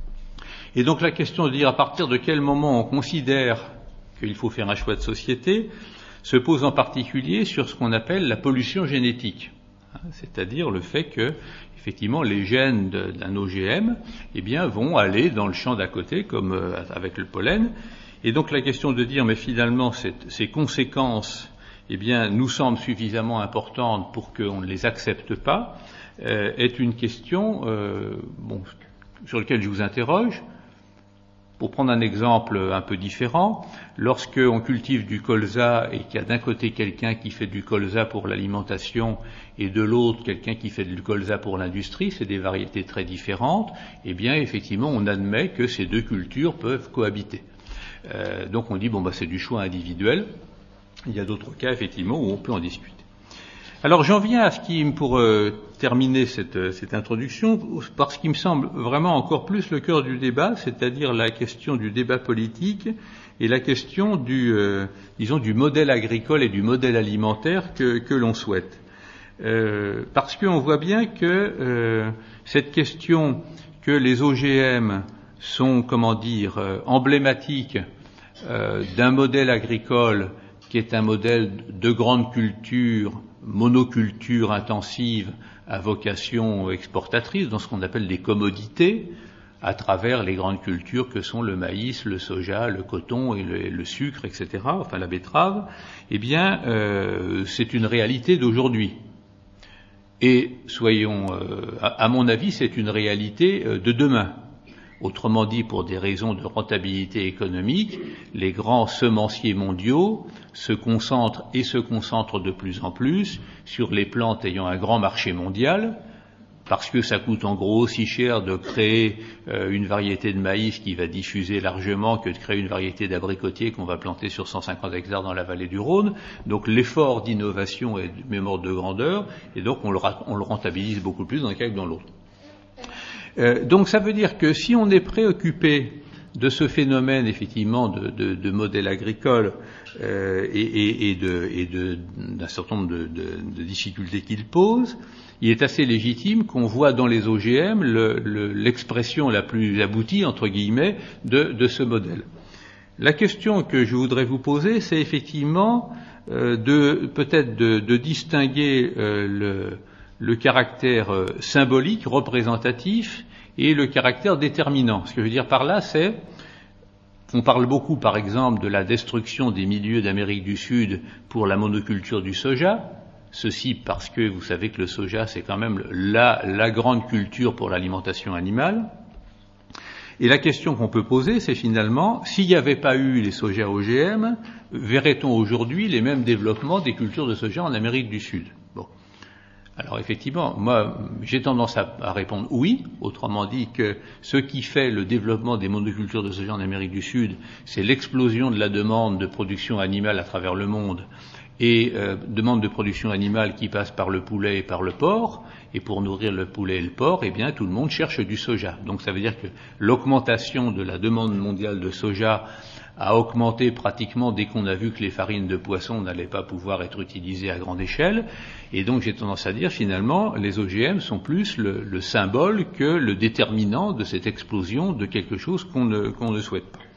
Et donc la question de dire à partir de quel moment on considère qu'il faut faire un choix de société se pose en particulier sur ce qu'on appelle la pollution génétique. C'est-à-dire le fait que, effectivement, les gènes d'un O G M, eh bien, vont aller dans le champ d'à côté, comme euh, avec le pollen. Et donc la question de dire, mais finalement, cette, ces conséquences, eh bien, nous semblent suffisamment importantes pour qu'on ne les accepte pas, euh, est une question, euh, bon, sur laquelle je vous interroge. Pour prendre un exemple un peu différent, lorsqu'on cultive du colza et qu'il y a d'un côté quelqu'un qui fait du colza pour l'alimentation et de l'autre quelqu'un qui fait du colza pour l'industrie, c'est des variétés très différentes, eh bien effectivement on admet que ces deux cultures peuvent cohabiter. Euh, donc on dit bon bah c'est du choix individuel. Il y a d'autres cas effectivement où on peut en discuter. Alors j'en viens à ce qui, pour euh, terminer cette, cette introduction, par ce qui me semble vraiment encore plus le cœur du débat, c'est-à-dire la question du débat politique et la question du, euh, disons, du modèle agricole et du modèle alimentaire que, que l'on souhaite. Euh, parce qu'on voit bien que euh, cette question que les O G M sont, comment dire, euh, emblématiques euh, d'un modèle agricole qui est un modèle de grande culture, monoculture intensive à vocation exportatrice, dans ce qu'on appelle des commodités, à travers les grandes cultures que sont le maïs, le soja, le coton et le, le sucre, et cetera, enfin la betterave, eh bien, euh, c'est une réalité d'aujourd'hui. Et soyons, euh, à, à mon avis, c'est une réalité euh, de demain. Autrement dit, pour des raisons de rentabilité économique, les grands semenciers mondiaux se concentrent et se concentrent de plus en plus sur les plantes ayant un grand marché mondial, parce que ça coûte en gros aussi cher de créer euh, une variété de maïs qui va diffuser largement que de créer une variété d'abricotier qu'on va planter sur cent cinquante hectares dans la vallée du Rhône. Donc l'effort d'innovation est de même ordre de grandeur, et donc on le, on le rentabilise beaucoup plus dans un cas que dans l'autre. Euh, donc ça veut dire que si on est préoccupé de ce phénomène effectivement de, de, de modèle agricole euh, et, et, et, de, et de, d'un certain nombre de, de, de difficultés qu'il pose, il est assez légitime qu'on voit dans les O G M le, le, l'expression la plus aboutie entre guillemets de, de ce modèle. La question que je voudrais vous poser, c'est effectivement euh, de peut-être de, de distinguer euh, le le caractère euh, symbolique, représentatif, et le caractère déterminant. Ce que je veux dire par là, c'est, on parle beaucoup par exemple de la destruction des milieux d'Amérique du Sud pour la monoculture du soja, Ceci parce que vous savez que le soja, c'est quand même la, la grande culture pour l'alimentation animale. Et la question qu'on peut poser, c'est finalement, s'il n'y avait pas eu les sojas O G M, verrait-on aujourd'hui les mêmes développements des cultures de soja en Amérique du Sud? Bon. Alors effectivement, moi, j'ai tendance à, à répondre oui, autrement dit que ce qui fait le développement des monocultures de soja en Amérique du Sud, c'est l'explosion de la demande de production animale à travers le monde, et euh, demande de production animale qui passe par le poulet et par le porc, et pour nourrir le poulet et le porc, eh bien tout le monde cherche du soja. Donc ça veut dire que l'augmentation de la demande mondiale de soja a augmenté pratiquement dès qu'on a vu que les farines de poisson n'allaient pas pouvoir être utilisées à grande échelle, et donc j'ai tendance à dire finalement les O G M sont plus le, le symbole que le déterminant de cette explosion de quelque chose qu'on ne, qu'on ne souhaite pas.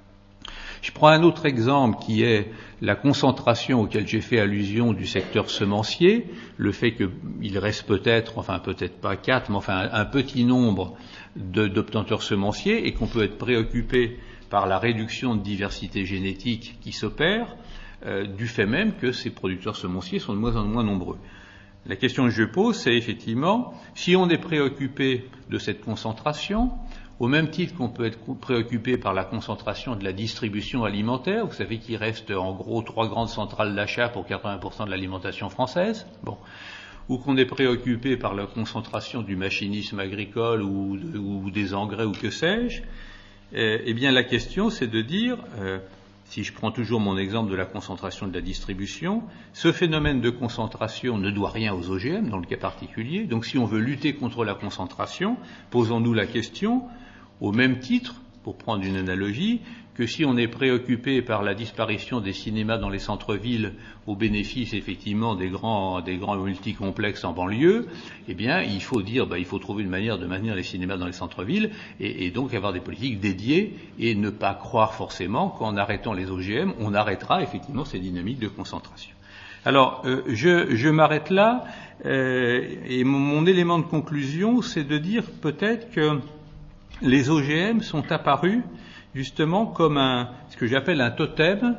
Je prends un autre exemple qui est la concentration auquel j'ai fait allusion du secteur semencier, le fait qu'il reste peut-être, enfin peut-être pas quatre, mais enfin un, un petit nombre de, d'obtenteurs semenciers et qu'on peut être préoccupé par la réduction de diversité génétique qui s'opère, euh, du fait même que ces producteurs semenciers sont de moins en moins nombreux. La question que je pose, c'est effectivement, si on est préoccupé de cette concentration, au même titre qu'on peut être préoccupé par la concentration de la distribution alimentaire, vous savez qu'il reste en gros trois grandes centrales d'achat pour quatre-vingts pour cent de l'alimentation française, bon, ou qu'on est préoccupé par la concentration du machinisme agricole ou, ou des engrais ou que sais-je, eh, eh bien la question c'est de dire, euh, si je prends toujours mon exemple de la concentration de la distribution, ce phénomène de concentration ne doit rien aux O G M dans le cas particulier, donc si on veut lutter contre la concentration, posons-nous la question, au même titre, pour prendre une analogie, que si on est préoccupé par la disparition des cinémas dans les centres-villes au bénéfice effectivement des grands, des grands multicomplexes en banlieue, eh bien il faut dire, bah, il faut trouver une manière de maintenir les cinémas dans les centres-villes et, et donc avoir des politiques dédiées et ne pas croire forcément qu'en arrêtant les O G M, on arrêtera effectivement ces dynamiques de concentration. Alors, euh, je, je m'arrête là euh, et mon, mon élément de conclusion, c'est de dire peut-être que les O G M sont apparus justement comme un, ce que j'appelle un totem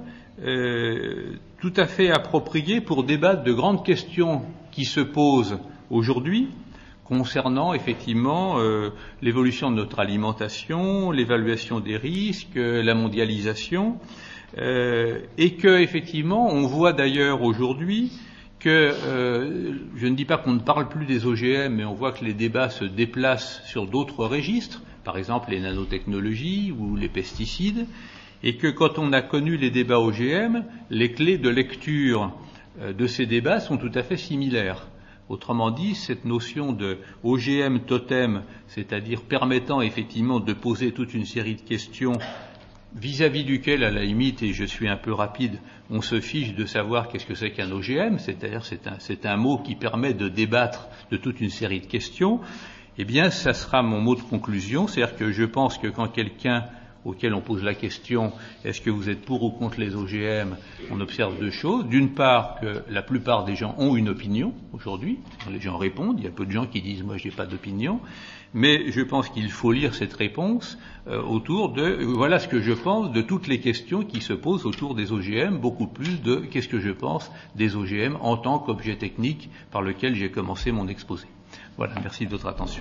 euh, tout à fait approprié pour débattre de grandes questions qui se posent aujourd'hui concernant effectivement euh, l'évolution de notre alimentation, l'évaluation des risques, euh, la mondialisation, euh, et que effectivement on voit d'ailleurs aujourd'hui que euh, je ne dis pas qu'on ne parle plus des O G M, mais on voit que les débats se déplacent sur d'autres registres, par exemple les nanotechnologies ou les pesticides, et que quand on a connu les débats O G M, les clés de lecture euh, de ces débats sont tout à fait similaires. Autrement dit, cette notion de O G M totem, c'est-à-dire permettant effectivement de poser toute une série de questions vis-à-vis duquel, à la limite, et je suis un peu rapide, on se fiche de savoir qu'est-ce que c'est qu'un O G M, c'est-à-dire c'est un, c'est un mot qui permet de débattre de toute une série de questions, eh bien, ça sera mon mot de conclusion, c'est-à-dire que je pense que quand quelqu'un auquel on pose la question « est-ce que vous êtes pour ou contre les O G M ?», on observe deux choses. D'une part, que la plupart des gens ont une opinion aujourd'hui, les gens répondent, il y a peu de gens qui disent « moi, je n'ai pas d'opinion », mais je pense qu'il faut lire cette réponse euh, autour de euh, voilà ce que je pense de toutes les questions qui se posent autour des O G M, beaucoup plus de qu'est-ce que je pense des O G M en tant qu'objet technique par lequel j'ai commencé mon exposé. Voilà, merci de votre attention.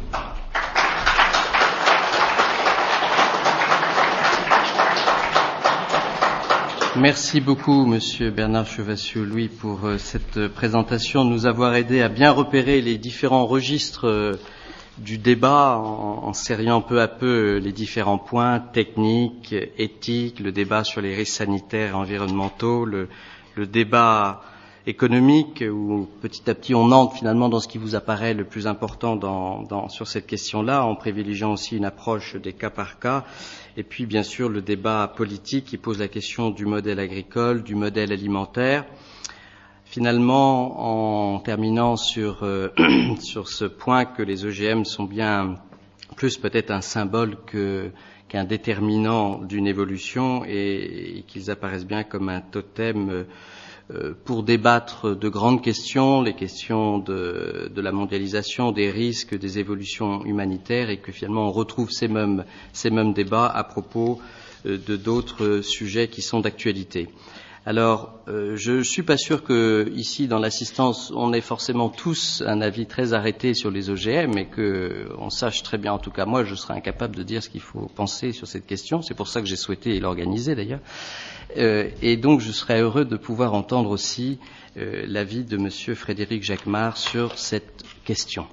Merci beaucoup, Monsieur Bernard Chevassus-Louis, pour euh, cette présentation, de nous avoir aidé à bien repérer les différents registres euh, du débat, en, en serriant peu à peu les différents points techniques, éthiques, le débat sur les risques sanitaires et environnementaux, le, le débat économique, où petit à petit on entre finalement dans ce qui vous apparaît le plus important dans, dans, sur cette question-là, en privilégiant aussi une approche des cas par cas, et puis bien sûr le débat politique qui pose la question du modèle agricole, du modèle alimentaire. Finalement, en terminant sur, euh, sur ce point que les O G M sont bien plus peut-être un symbole que, qu'un déterminant d'une évolution et, et qu'ils apparaissent bien comme un totem euh, pour débattre de grandes questions, les questions de, de la mondialisation, des risques, des évolutions humanitaires, et que finalement on retrouve ces mêmes, ces mêmes débats à propos de d'autres sujets qui sont d'actualité. Alors, euh, je suis pas sûr que ici, dans l'assistance, on ait forcément tous un avis très arrêté sur les O G M et que on sache très bien, en tout cas moi, je serais incapable de dire ce qu'il faut penser sur cette question. C'est pour ça que j'ai souhaité l'organiser d'ailleurs. Euh, et donc, je serais heureux de pouvoir entendre aussi euh, l'avis de Monsieur Frédéric Jacquemart sur cette question.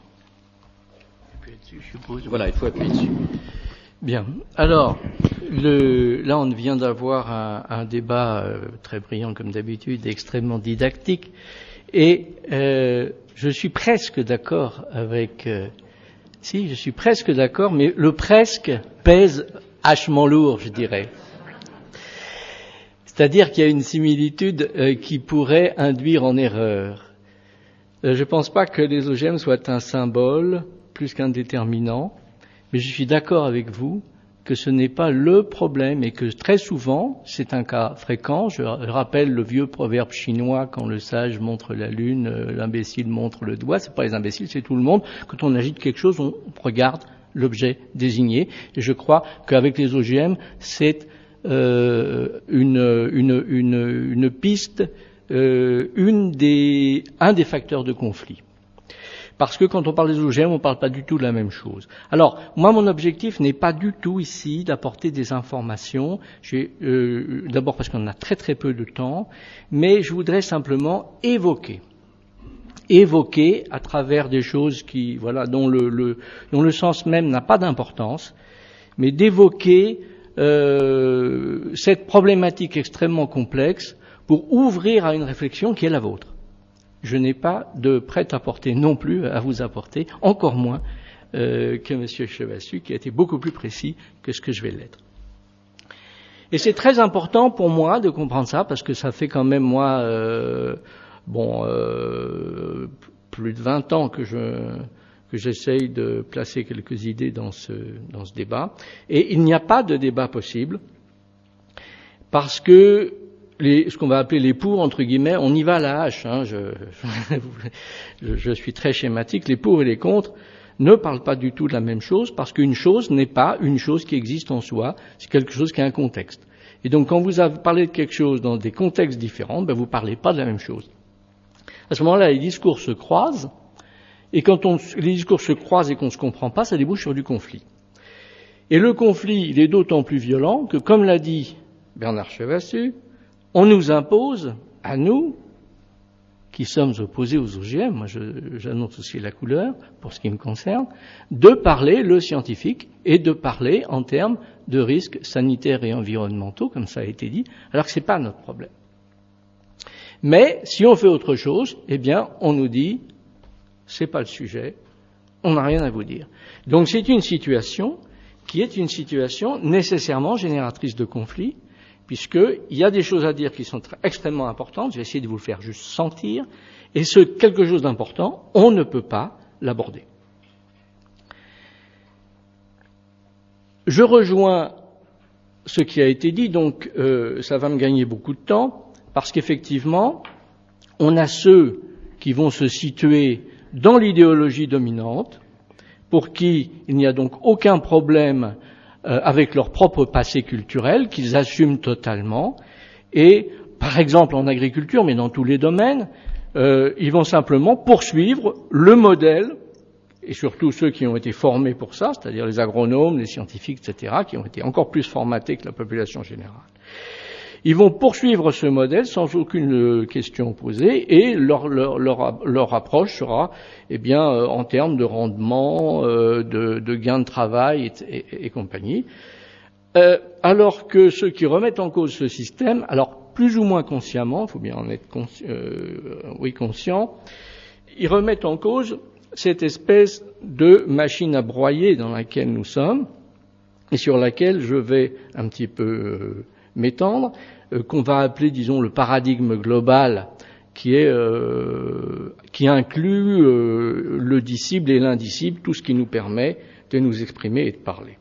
Je suppose. Voilà, il faut appuyer dessus. Bien. Alors, le, là, on vient d'avoir un, un débat euh, très brillant, comme d'habitude, extrêmement didactique, et euh, je suis presque d'accord avec. Euh, si, je suis presque d'accord, mais le presque pèse hachement lourd, je dirais. C'est-à-dire qu'il y a une similitude euh, qui pourrait induire en erreur. Euh, je ne pense pas que les O G M soient un symbole plus qu'un déterminant. Mais je suis d'accord avec vous que ce n'est pas le problème et que très souvent, c'est un cas fréquent. Je rappelle le vieux proverbe chinois, quand le sage montre la lune, l'imbécile montre le doigt. C'est pas les imbéciles, c'est tout le monde. Quand on agite quelque chose, on regarde l'objet désigné. Et je crois qu'avec les O G M, c'est euh, une, une, une, une piste, euh, une des, un des facteurs de conflit. Parce que quand on parle des O G M, on ne parle pas du tout de la même chose. Alors, moi, mon objectif n'est pas du tout ici d'apporter des informations. J'ai, euh, d'abord parce qu'on a très très peu de temps, mais je voudrais simplement évoquer, évoquer à travers des choses qui, voilà, dont le, le, dont le sens même n'a pas d'importance, mais d'évoquer euh, cette problématique extrêmement complexe pour ouvrir à une réflexion qui est la vôtre. Je n'ai pas de prêt-à-porter non plus à vous apporter, encore moins euh, que M. Chevassus, qui a été beaucoup plus précis que ce que je vais l'être. Et c'est très important pour moi de comprendre ça, parce que ça fait quand même, moi, euh, bon, euh, plus de vingt ans que je que j'essaye de placer quelques idées dans ce dans ce débat. Et il n'y a pas de débat possible, parce que Les, ce qu'on va appeler les pour, entre guillemets, on y va à la hache, hein, je, je, je suis très schématique, les pour et les contre ne parlent pas du tout de la même chose, parce qu'une chose n'est pas une chose qui existe en soi, c'est quelque chose qui a un contexte. Et donc quand vous parlez de quelque chose dans des contextes différents, ben vous ne parlez pas de la même chose. À ce moment-là, les discours se croisent, et quand on, les discours se croisent et qu'on ne se comprend pas, ça débouche sur du conflit. Et le conflit, il est d'autant plus violent que, comme l'a dit Bernard Chevassus, on nous impose, à nous, qui sommes opposés aux O G M, moi je, j'annonce aussi la couleur, pour ce qui me concerne, de parler le scientifique et de parler en termes de risques sanitaires et environnementaux, comme ça a été dit, alors que ce n'est pas notre problème. Mais si on fait autre chose, eh bien, on nous dit, c'est pas le sujet, on n'a rien à vous dire. Donc c'est une situation qui est une situation nécessairement génératrice de conflits, puisqu'il y a des choses à dire qui sont très, extrêmement importantes, je vais essayer de vous le faire juste sentir, et ce quelque chose d'important, on ne peut pas l'aborder. Je rejoins ce qui a été dit, donc euh, ça va me gagner beaucoup de temps, parce qu'effectivement, on a ceux qui vont se situer dans l'idéologie dominante, pour qui il n'y a donc aucun problème Euh, avec leur propre passé culturel, qu'ils assument totalement. Et, par exemple, en agriculture, mais dans tous les domaines, euh, ils vont simplement poursuivre le modèle, et surtout ceux qui ont été formés pour ça, c'est-à-dire les agronomes, les scientifiques, et cetera, qui ont été encore plus formatés que la population générale. Ils vont poursuivre ce modèle sans aucune question posée, et leur, leur, leur, leur approche sera, eh bien, euh, en termes de rendement, euh, de, de gain de travail et, et, et compagnie. Euh, alors que ceux qui remettent en cause ce système, alors plus ou moins consciemment, il faut bien en être consci- euh, oui, conscient, ils remettent en cause cette espèce de machine à broyer dans laquelle nous sommes et sur laquelle je vais un petit peu euh, m'étendre, euh, qu'on va appeler, disons, le paradigme global, qui est euh, qui inclut euh, le dicible et l'indicible, tout ce qui nous permet de nous exprimer et de parler.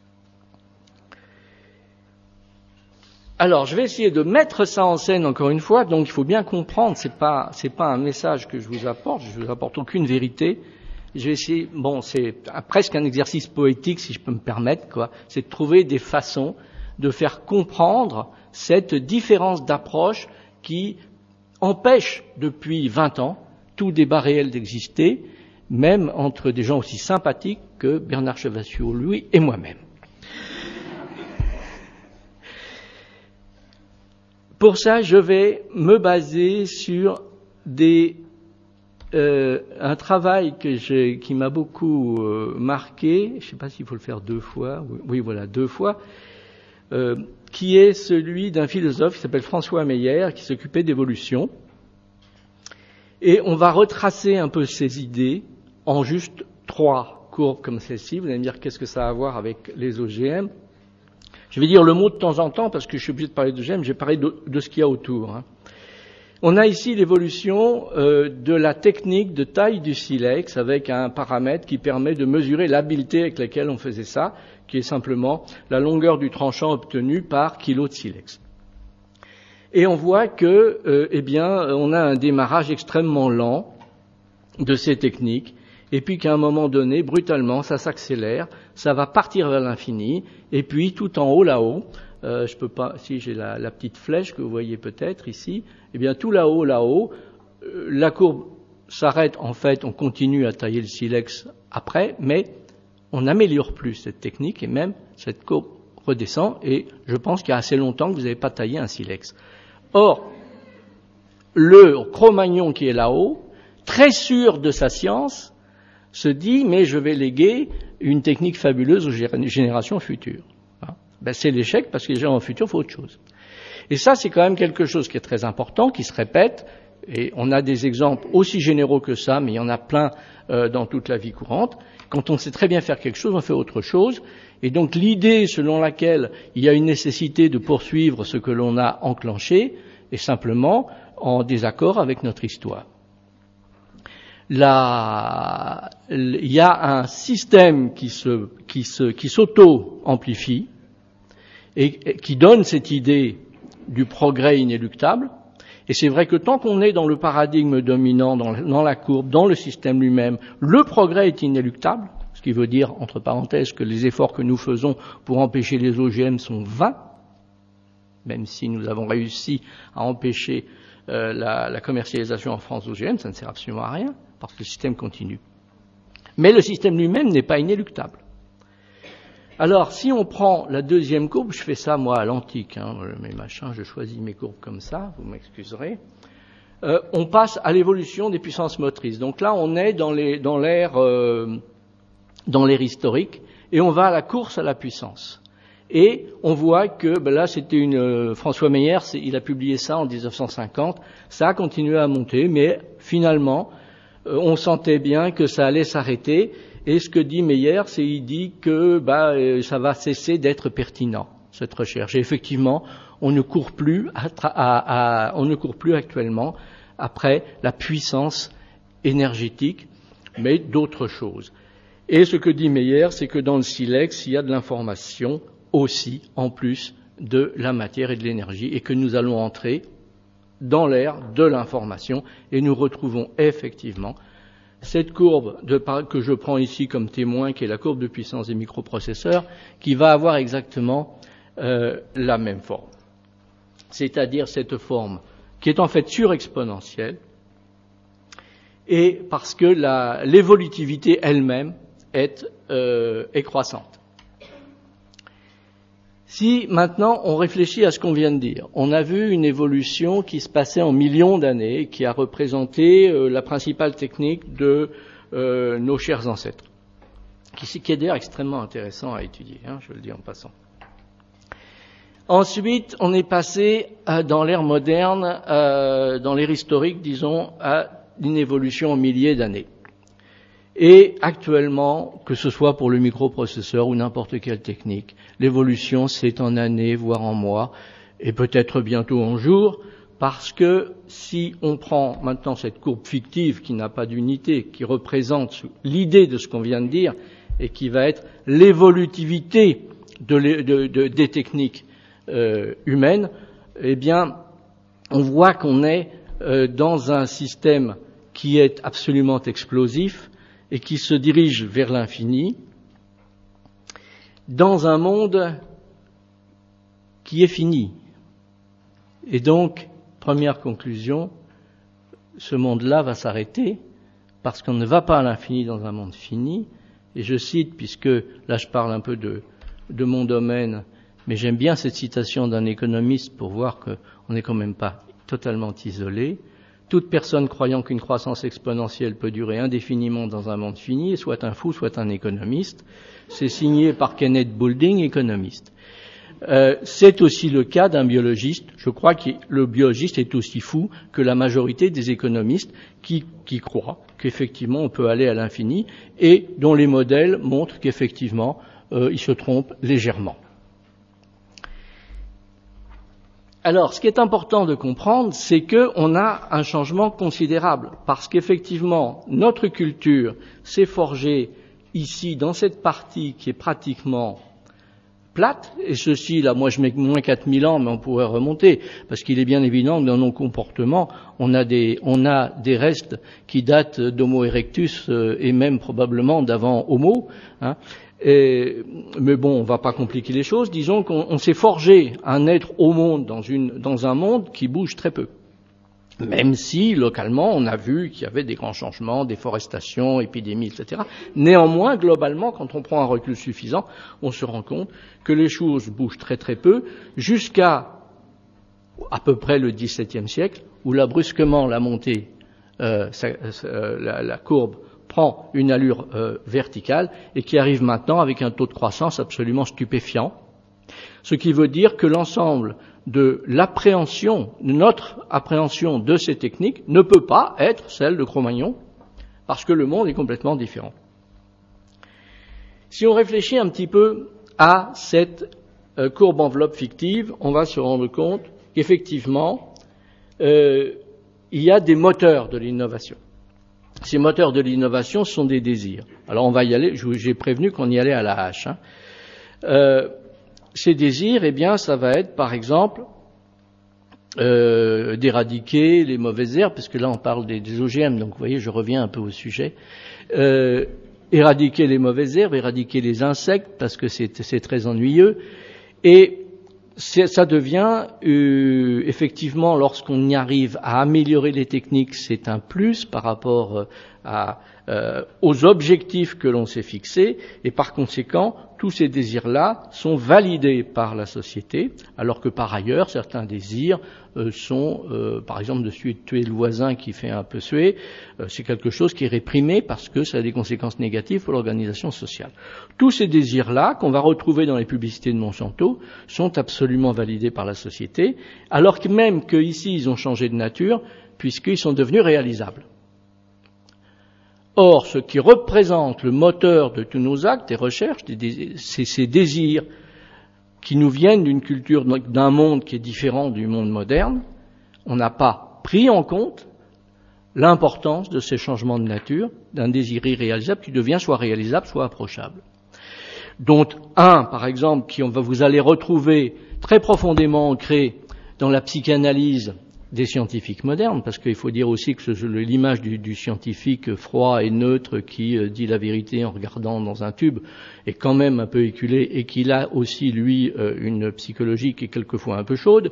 Alors, je vais essayer de mettre ça en scène encore une fois. Donc, il faut bien comprendre, c'est pas c'est pas un message que je vous apporte, je vous apporte aucune vérité. Je vais essayer, bon, c'est presque un exercice poétique, si je peux me permettre, quoi. C'est de trouver des façons de faire comprendre cette différence d'approche qui empêche depuis vingt ans tout débat réel d'exister, même entre des gens aussi sympathiques que Bernard Chavassiot, lui, et moi-même. Pour ça, je vais me baser sur des, euh, un travail que j'ai, qui m'a beaucoup euh, marqué, je ne sais pas s'il faut le faire deux fois, oui, oui voilà, deux fois, euh, qui est celui d'un philosophe qui s'appelle François Meyer, qui s'occupait d'évolution. Et on va retracer un peu ses idées en juste trois courbes comme celle-ci. Vous allez me dire qu'est-ce que ça a à voir avec les O G M. Je vais dire le mot de temps en temps parce que je suis obligé de parler d'O G M, je vais parler de, de ce qu'il y a autour. Hein. On a ici l'évolution euh, de la technique de taille du silex avec un paramètre qui permet de mesurer l'habileté avec laquelle on faisait ça, qui est simplement la longueur du tranchant obtenue par kilo de silex. Et on voit que, euh, eh bien, on a un démarrage extrêmement lent de ces techniques, et puis qu'à un moment donné, brutalement, ça s'accélère, ça va partir vers l'infini, et puis tout en haut là-haut, euh, je peux pas, si j'ai la, la petite flèche que vous voyez peut-être ici, eh bien tout là-haut, là-haut, euh, la courbe s'arrête. En fait, on continue à tailler le silex après, mais on n'améliore plus cette technique, et même cette courbe redescend, et je pense qu'il y a assez longtemps que vous n'avez pas taillé un silex. Or, le Cro-Magnon qui est là-haut, très sûr de sa science, se dit, mais je vais léguer une technique fabuleuse aux générations futures. Hein ben, c'est l'échec parce que les générations futures, il faut autre chose. Et ça, c'est quand même quelque chose qui est très important, qui se répète, et on a des exemples aussi généraux que ça, mais il y en a plein euh, dans toute la vie courante. Quand on sait très bien faire quelque chose, on fait autre chose. Et donc l'idée selon laquelle il y a une nécessité de poursuivre ce que l'on a enclenché est simplement en désaccord avec notre histoire. Là, il y a un système qui se, qui se, qui s'auto-amplifie et qui donne cette idée du progrès inéluctable. Et c'est vrai que tant qu'on est dans le paradigme dominant, dans, dans la courbe, dans le système lui-même, le progrès est inéluctable. Ce qui veut dire, entre parenthèses, que les efforts que nous faisons pour empêcher les O G M sont vains, même si nous avons réussi à empêcher euh, la, la commercialisation en France d'O G M, ça ne sert absolument à rien, parce que le système continue. Mais le système lui-même n'est pas inéluctable. Alors, si on prend la deuxième courbe, je fais ça moi à l'antique, hein, mes machins, je choisis mes courbes comme ça, vous m'excuserez. Euh, on passe à l'évolution des puissances motrices. Donc là, on est dans les, dans l'ère euh, dans l'ère historique, et on va à la course à la puissance. Et on voit que, ben là, c'était une euh, François Meyer, il a publié ça en dix-neuf cent cinquante. Ça a continué à monter, mais finalement, euh, on sentait bien que ça allait s'arrêter. Et ce que dit Meyer, c'est il dit que bah, euh, ça va cesser d'être pertinent cette recherche. Et effectivement, on ne court plus, à, à, à, on ne court plus actuellement après la puissance énergétique, mais d'autres choses. Et ce que dit Meyer, c'est que dans le silex, il y a de l'information aussi, en plus de la matière et de l'énergie, et que nous allons entrer dans l'ère de l'information, et nous retrouvons effectivement cette courbe de, que je prends ici comme témoin, qui est la courbe de puissance des microprocesseurs, qui va avoir exactement euh, la même forme. C'est-à-dire cette forme qui est en fait surexponentielle, et parce que la, l'évolutivité elle-même est, euh, est croissante. Si maintenant on réfléchit à ce qu'on vient de dire, on a vu une évolution qui se passait en millions d'années, qui a représenté euh, la principale technique de euh, nos chers ancêtres, qui, qui est d'ailleurs extrêmement intéressant à étudier, hein, je le dis en passant. Ensuite, on est passé à, dans l'ère moderne, euh, dans l'ère historique, disons, à une évolution en milliers d'années. Et actuellement, que ce soit pour le microprocesseur ou n'importe quelle technique, l'évolution c'est en années, voire en mois, et peut-être bientôt en jours, parce que si on prend maintenant cette courbe fictive qui n'a pas d'unité, qui représente l'idée de ce qu'on vient de dire, et qui va être l'évolutivité de, de, de, des techniques euh, humaines, eh bien, on voit qu'on est euh, dans un système qui est absolument explosif, et qui se dirige vers l'infini, dans un monde qui est fini. Et donc, première conclusion, ce monde-là va s'arrêter parce qu'on ne va pas à l'infini dans un monde fini. Et je cite, puisque là je parle un peu de, de mon domaine, mais j'aime bien cette citation d'un économiste pour voir qu'on n'est quand même pas totalement isolé. Toute personne croyant qu'une croissance exponentielle peut durer indéfiniment dans un monde fini est soit un fou, soit un économiste. C'est signé par Kenneth Boulding, économiste. Euh, c'est aussi le cas d'un biologiste. Je crois que le biologiste est aussi fou que la majorité des économistes qui, qui croient qu'effectivement on peut aller à l'infini et dont les modèles montrent qu'effectivement euh, ils se trompent légèrement. Alors, ce qui est important de comprendre, c'est qu'on a un changement considérable, parce qu'effectivement, notre culture s'est forgée ici, dans cette partie qui est pratiquement plate, et ceci, là, moi je mets moins quatre mille ans, mais on pourrait remonter, parce qu'il est bien évident que dans nos comportements, on a des, on a des restes qui datent d'Homo erectus, euh, et même probablement d'avant Homo, hein. Et, mais bon, on va pas compliquer les choses. Disons qu'on on s'est forgé un être au monde dans, une, dans un monde qui bouge très peu. Même si, localement, on a vu qu'il y avait des grands changements, déforestation, épidémies, et cetera. Néanmoins, globalement, quand on prend un recul suffisant, on se rend compte que les choses bougent très très peu, jusqu'à à peu près le dix-septième siècle, où là, brusquement, la montée, euh, ça, euh, la, la courbe prend une allure euh, verticale et qui arrive maintenant avec un taux de croissance absolument stupéfiant, ce qui veut dire que l'ensemble de l'appréhension, de notre appréhension de ces techniques ne peut pas être celle de Cro-Magnon, parce que le monde est complètement différent. Si on réfléchit un petit peu à cette euh, courbe enveloppe fictive, on va se rendre compte qu'effectivement, euh, il y a des moteurs de l'innovation. Ces moteurs de l'innovation sont des désirs. Alors on va y aller, j'ai prévenu qu'on y allait à la hache. Hein. Euh, ces désirs, eh bien, ça va être par exemple euh, d'éradiquer les mauvaises herbes, parce que là on parle des, des O G M, donc vous voyez, je reviens un peu au sujet. Euh, éradiquer les mauvaises herbes, éradiquer les insectes, parce que c'est, c'est très ennuyeux. Et c'est, ça devient, euh, effectivement, lorsqu'on y arrive à améliorer les techniques, c'est un plus par rapport à, euh, aux objectifs que l'on s'est fixés, et par conséquent, tous ces désirs-là sont validés par la société, alors que par ailleurs, certains désirs euh, sont, euh, par exemple, de tuer le voisin qui fait un peu suer, euh, c'est quelque chose qui est réprimé parce que ça a des conséquences négatives pour l'organisation sociale. Tous ces désirs-là, qu'on va retrouver dans les publicités de Monsanto, sont absolument validés par la société, alors que même qu'ici, ils ont changé de nature, puisqu'ils sont devenus réalisables. Or, ce qui représente le moteur de tous nos actes, des recherches, c'est ces désirs qui nous viennent d'une culture, d'un monde qui est différent du monde moderne. On n'a pas pris en compte l'importance de ces changements de nature, d'un désir irréalisable qui devient soit réalisable, soit approchable. Donc, un, par exemple, qui on va, vous allez retrouver très profondément ancré dans la psychanalyse des scientifiques modernes, parce qu'il faut dire aussi que ce, l'image du, du scientifique froid et neutre qui euh, dit la vérité en regardant dans un tube est quand même un peu éculée et qu'il a aussi, lui, euh, une psychologie qui est quelquefois un peu chaude,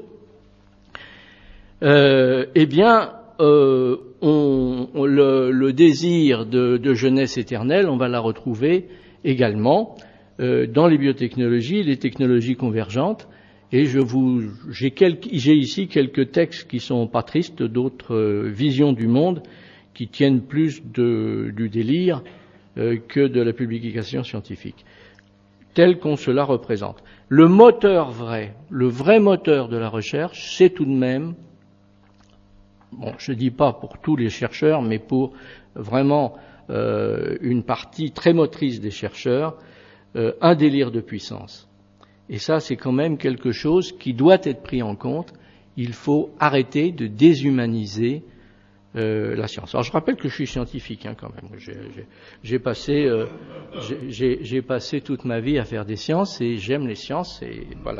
euh, eh bien, euh, on, on, le, le désir de, de jeunesse éternelle, on va la retrouver également euh, dans les biotechnologies, les technologies convergentes. Et je vous, j'ai, quelques, j'ai ici quelques textes qui sont pas tristes, d'autres euh, visions du monde qui tiennent plus de, du délire euh, que de la publication scientifique, telle qu'on se la représente. Le moteur vrai, le vrai moteur de la recherche, c'est tout de même, bon, je dis pas pour tous les chercheurs, mais pour vraiment euh, une partie très motrice des chercheurs, euh, un délire de puissance. Et ça, c'est quand même quelque chose qui doit être pris en compte. Il faut arrêter de déshumaniser euh, la science. Alors, je rappelle que je suis scientifique, hein, quand même. J'ai, j'ai, j'ai passé, euh, j'ai, j'ai, j'ai passé toute ma vie à faire des sciences et j'aime les sciences et voilà.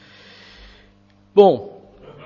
Bon.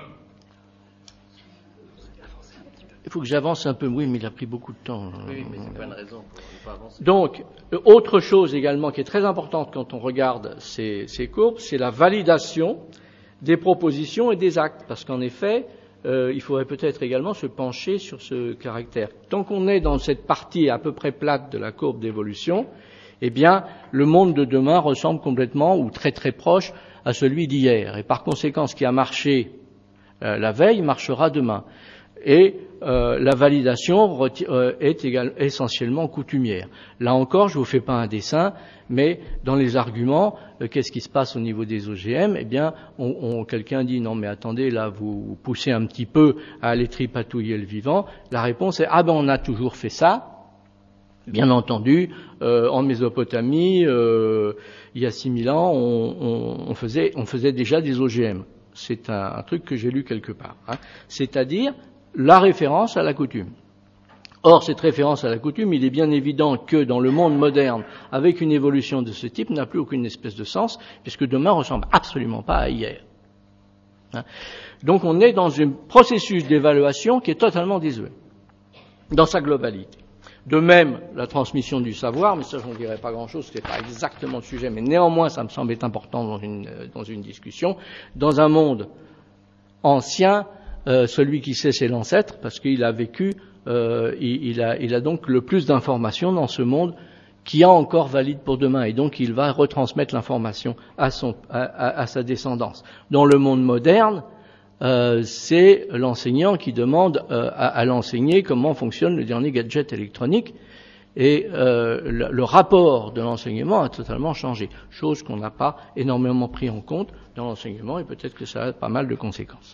Il faut que j'avance un peu. Oui, mais il a pris beaucoup de temps. Oui, mais c'est pas une raison pour ne pas avancer. Donc, autre chose également qui est très importante quand on regarde ces, ces courbes, c'est la validation des propositions et des actes, parce qu'en effet, euh, il faudrait peut-être également se pencher sur ce caractère. Tant qu'on est dans cette partie à peu près plate de la courbe d'évolution, eh bien, le monde de demain ressemble complètement ou très très proche à celui d'hier. Et par conséquent, ce qui a marché euh, la veille marchera demain. Et euh, la validation euh, est également essentiellement coutumière. Là encore, je ne vous fais pas un dessin, mais dans les arguments, euh, qu'est-ce qui se passe au niveau des O G M? Eh bien, on, on, quelqu'un dit non, mais attendez, là, vous, vous poussez un petit peu à aller tripatouiller le vivant. La réponse est ah ben on a toujours fait ça. Bien entendu, euh, en Mésopotamie, euh, il y a six mille ans, on, on, on, faisait, on faisait déjà des O G M. C'est un, un truc que j'ai lu quelque part. Hein. C'est-à-dire la référence à la coutume. Or, cette référence à la coutume, il est bien évident que dans le monde moderne, avec une évolution de ce type, n'a plus aucune espèce de sens, puisque demain ressemble absolument pas à hier. Hein. Donc, on est dans un processus d'évaluation qui est totalement désuet, dans sa globalité. De même, la transmission du savoir, mais ça, je n'en dirais pas grand-chose, c'est pas exactement le sujet, mais néanmoins, ça me semble être important dans une, dans une discussion. Dans un monde ancien, euh, celui qui sait, c'est l'ancêtre, parce qu'il a vécu, euh, il, il, a, il a donc le plus d'informations dans ce monde qui a encore valide pour demain, et donc il va retransmettre l'information à, son, à, à, à sa descendance. Dans le monde moderne, Euh, c'est l'enseignant qui demande euh, à, à l'enseigner comment fonctionne le dernier gadget électronique, et euh, le, le rapport de l'enseignement a totalement changé, chose qu'on n'a pas énormément pris en compte dans l'enseignement, et peut-être que ça a pas mal de conséquences.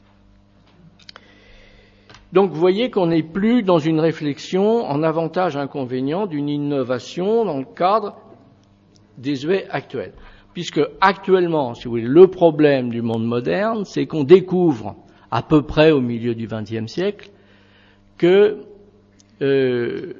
Donc vous voyez qu'on n'est plus dans une réflexion en avantage-inconvénient d'une innovation dans le cadre désuet actuel. Puisque actuellement, si vous voulez, le problème du monde moderne, c'est qu'on découvre, à peu près au milieu du vingtième siècle, que euh,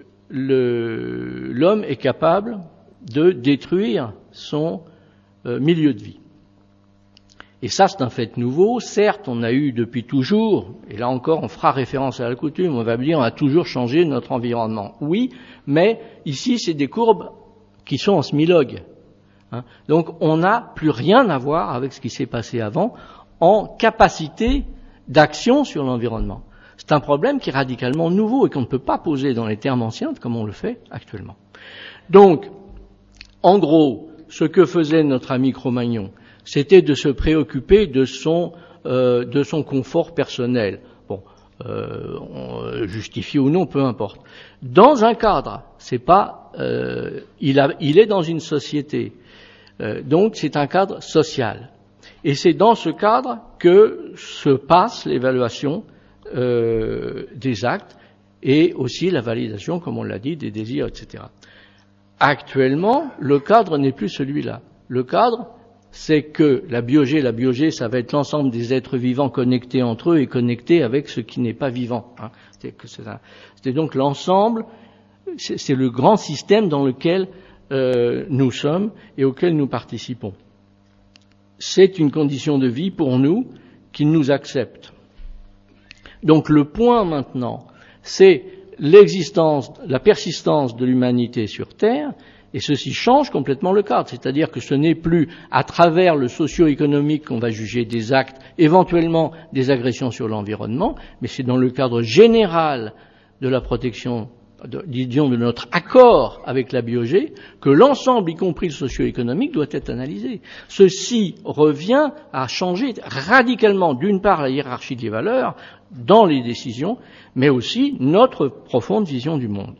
le, l'homme est capable de détruire son euh, milieu de vie. Et ça, c'est un fait nouveau. Certes, on a eu depuis toujours, et là encore, on fera référence à la coutume, on va dire, on a toujours changé notre environnement. Oui, mais ici, c'est des courbes qui sont en semi-log. Hein. Donc on n'a plus rien à voir avec ce qui s'est passé avant en capacité d'action sur l'environnement. C'est un problème qui est radicalement nouveau et qu'on ne peut pas poser dans les termes anciens comme on le fait actuellement. Donc, en gros, ce que faisait notre ami Cro-Magnon, c'était de se préoccuper de son, euh, de son confort personnel. Bon, euh, justifié ou non, peu importe. Dans un cadre, c'est pas, euh, il, a, il est dans une société. Donc c'est un cadre social. Et c'est dans ce cadre que se passe l'évaluation euh, des actes et aussi la validation, comme on l'a dit, des désirs, et cetera. Actuellement, le cadre n'est plus celui-là. Le cadre, c'est que la biogé, la biogé, ça va être l'ensemble des êtres vivants connectés entre eux et connectés avec ce qui n'est pas vivant. Hein. C'est, que c'est, un, c'est donc l'ensemble, c'est, c'est le grand système dans lequel Euh, nous sommes et auquel nous participons. C'est une condition de vie pour nous qu'il nous accepte. Donc le point maintenant, c'est l'existence, la persistance de l'humanité sur Terre, et ceci change complètement le cadre. C'est-à-dire que ce n'est plus à travers le socio-économique qu'on va juger des actes, éventuellement des agressions sur l'environnement, mais c'est dans le cadre général de la protection De, disons, de notre accord avec la biogé, que l'ensemble, y compris le socio-économique, doit être analysé. Ceci revient à changer radicalement, d'une part, la hiérarchie des valeurs dans les décisions, mais aussi notre profonde vision du monde.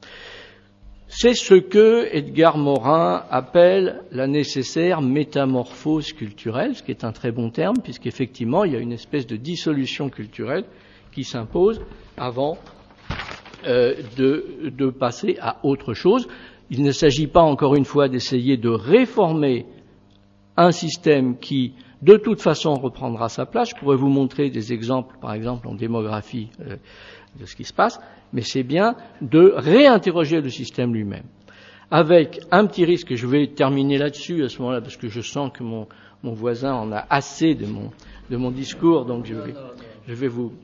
C'est ce que Edgar Morin appelle la nécessaire métamorphose culturelle, ce qui est un très bon terme, puisqu'effectivement, il y a une espèce de dissolution culturelle qui s'impose avant Euh, de, de passer à autre chose. Il ne s'agit pas, encore une fois, d'essayer de réformer un système qui, de toute façon, reprendra sa place. Je pourrais vous montrer des exemples, par exemple, en démographie euh, de ce qui se passe, mais c'est bien de réinterroger le système lui-même. Avec un petit risque, je vais terminer là-dessus à ce moment-là, parce que je sens que mon, mon voisin en a assez de mon, de mon discours, donc je vais, je vais vous...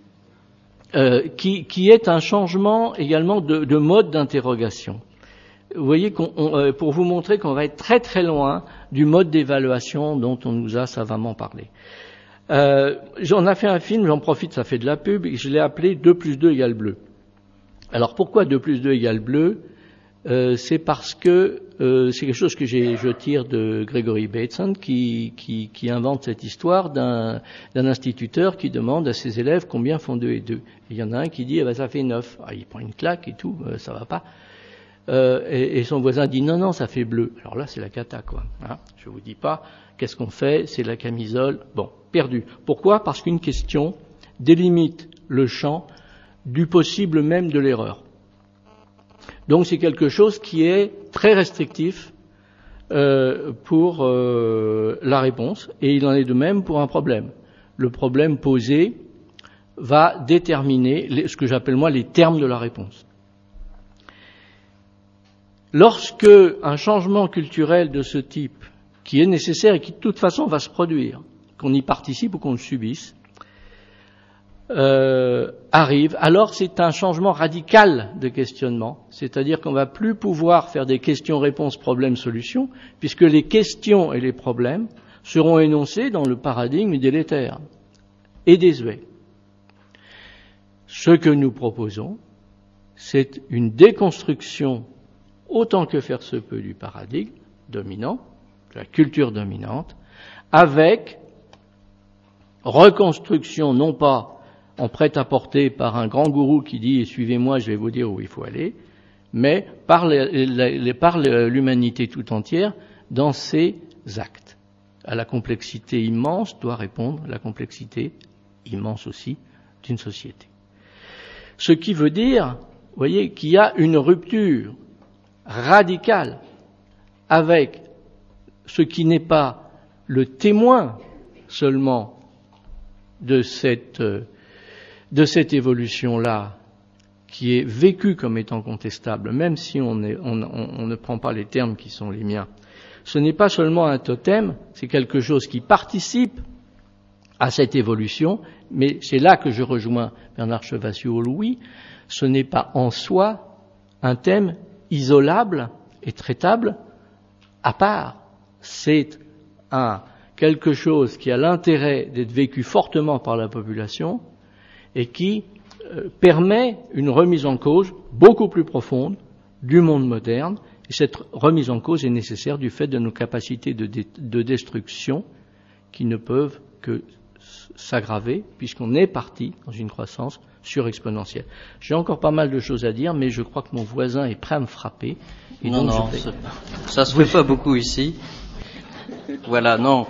Euh, qui, qui est un changement également de, de mode d'interrogation. vous voyez, qu'on, on, euh, pour vous montrer qu'on va être très très loin du mode d'évaluation dont on nous a savamment parlé. Euh, j'en ai fait un film, j'en profite, ça fait de la pub, et je l'ai appelé deux plus deux égale bleu. Alors pourquoi deux plus deux égale bleu? euh, C'est parce que euh, c'est quelque chose que j'ai, je tire de Gregory Bateson qui, qui, qui invente cette histoire d'un, d'un instituteur qui demande à ses élèves combien font deux et deux. Il y en a un qui dit eh ben, ça fait neuf. Ah, il prend une claque et tout, euh, ça va pas. Euh, et, et son voisin dit non, non, ça fait bleu. Alors là, c'est la cata, quoi. Hein, je vous dis pas, qu'est-ce qu'on fait? C'est la camisole. Bon, perdu. Pourquoi? Parce qu'une question délimite le champ du possible même de l'erreur. Donc c'est quelque chose qui est très restrictif euh, pour euh, la réponse, et il en est de même pour un problème. Le problème posé va déterminer les, ce que j'appelle moi les termes de la réponse. Lorsque un changement culturel de ce type, qui est nécessaire et qui de toute façon va se produire, qu'on y participe ou qu'on le subisse, euh, arrive, alors c'est un changement radical de questionnement, c'est-à-dire qu'on va plus pouvoir faire des questions-réponses, problèmes-solutions, puisque les questions et les problèmes seront énoncés dans le paradigme délétère et désuet. Ce que nous proposons, c'est une déconstruction autant que faire se peut du paradigme dominant, de la culture dominante, avec reconstruction non pas en prêt-à-porter par un grand gourou qui dit « suivez-moi, je vais vous dire où il faut aller », mais par, les, les, par l'humanité tout entière dans ses actes. À la complexité immense doit répondre la complexité immense aussi d'une société. Ce qui veut dire, vous voyez, qu'il y a une rupture radicale avec ce qui n'est pas le témoin seulement de cette, de cette évolution-là, qui est vécue comme étant contestable, même si on, est, on, on, on ne prend pas les termes qui sont les miens. Ce n'est pas seulement un totem, c'est quelque chose qui participe à cette évolution, mais c'est là que je rejoins Bernard Chevassion-Louis, ce n'est pas en soi un thème isolable et traitable à part. C'est un, quelque chose qui a l'intérêt d'être vécu fortement par la population et qui euh, permet une remise en cause beaucoup plus profonde du monde moderne. Et cette remise en cause est nécessaire du fait de nos capacités de, dé, de destruction qui ne peuvent que s'aggraver puisqu'on est parti dans une croissance surexponentielle. J'ai encore pas mal de choses à dire, mais je crois que mon voisin est prêt à me frapper. Et non, donc non, je vais... ça se fait pas beaucoup ici. Voilà, non.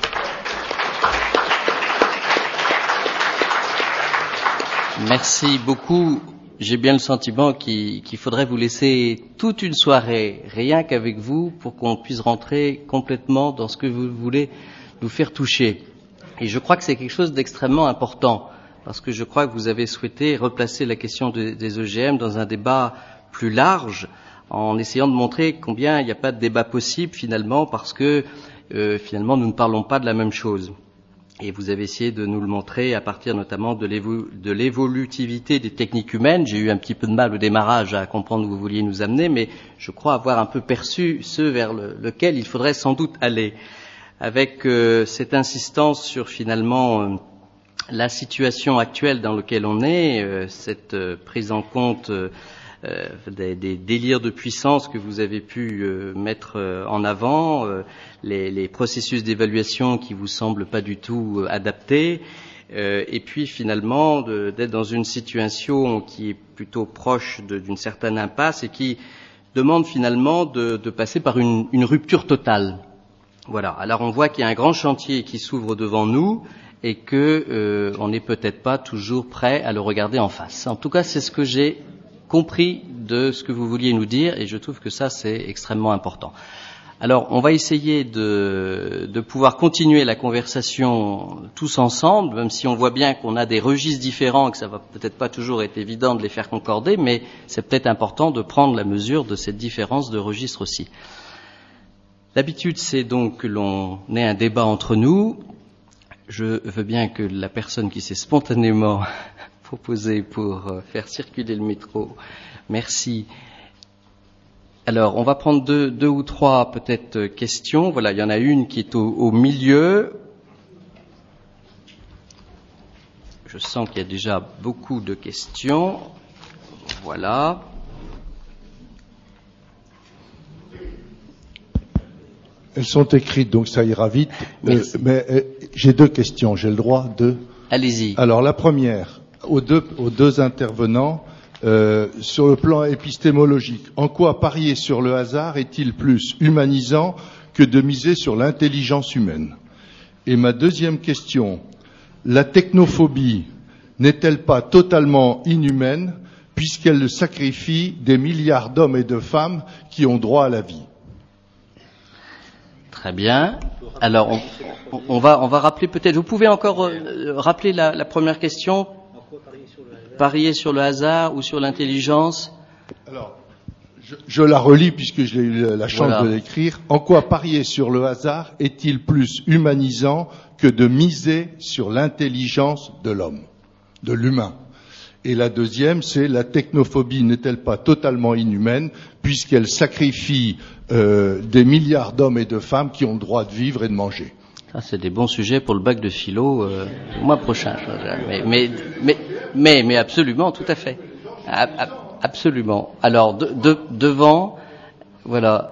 Merci beaucoup. J'ai bien le sentiment qu'il, qu'il faudrait vous laisser toute une soirée, rien qu'avec vous, pour qu'on puisse rentrer complètement dans ce que vous voulez nous faire toucher. Et je crois que c'est quelque chose d'extrêmement important, parce que je crois que vous avez souhaité replacer la question de, des O G M dans un débat plus large, en essayant de montrer combien il n'y a pas de débat possible finalement, parce que euh, finalement nous ne parlons pas de la même chose. Et vous avez essayé de nous le montrer à partir notamment de, l'évo- de l'évolutivité des techniques humaines. J'ai eu un petit peu de mal au démarrage à comprendre où vous vouliez nous amener, mais je crois avoir un peu perçu ce vers le, lequel il faudrait sans doute aller, avec euh, cette insistance sur finalement euh, la situation actuelle dans laquelle on est, euh, cette euh, prise en compte euh, Euh, des, des délires de puissance que vous avez pu euh, mettre euh, en avant, euh, les, les processus d'évaluation qui vous semblent pas du tout euh, adaptés, euh, et puis finalement de, d'être dans une situation qui est plutôt proche de, d'une certaine impasse et qui demande finalement de, de passer par une, une rupture totale. Voilà. Alors on voit qu'il y a un grand chantier qui s'ouvre devant nous et que euh, on n'est peut-être pas toujours prêt à le regarder en face. En tout cas, c'est ce que j'ai compris de ce que vous vouliez nous dire, et je trouve que ça, c'est extrêmement important. Alors, on va essayer de, de pouvoir continuer la conversation tous ensemble, même si on voit bien qu'on a des registres différents et que ça va peut-être pas toujours être évident de les faire concorder, mais c'est peut-être important de prendre la mesure de cette différence de registre aussi. L'habitude, c'est donc que l'on ait un débat entre nous. Je veux bien que la personne qui s'est spontanément proposée pour faire circuler le métro, merci, Alors, on va prendre deux, deux ou trois peut-être questions. Voilà, il y en a une qui est au, au milieu. Je sens qu'il y a déjà beaucoup de questions. Voilà. Elles sont écrites, donc ça ira vite. Euh, mais euh, j'ai deux questions. J'ai le droit de... Allez-y. Alors, la première, aux deux, aux deux intervenants, euh, sur le plan épistémologique, en quoi parier sur le hasard est-il plus humanisant que de miser sur l'intelligence humaine? Et ma deuxième question, la technophobie n'est-elle pas totalement inhumaine puisqu'elle sacrifie des milliards d'hommes et de femmes qui ont droit à la vie? Très bien. Alors, on, on, va, on va rappeler peut-être... Vous pouvez encore euh, rappeler la, la première question? Parier sur le hasard ou sur l'intelligence? Alors, je, je la relis puisque j'ai eu la chance voilà. de l'écrire. En quoi parier sur le hasard est-il plus humanisant que de miser sur l'intelligence de l'homme, de l'humain? Et la deuxième, c'est la technophobie n'est-elle pas totalement inhumaine puisqu'elle sacrifie euh, des milliards d'hommes et de femmes qui ont le droit de vivre et de manger? Ça, c'est des bons sujets pour le bac de philo euh, le mois prochain. Mais, mais, mais, mais, mais absolument, tout à fait. Absolument. Alors, de, de, devant, voilà.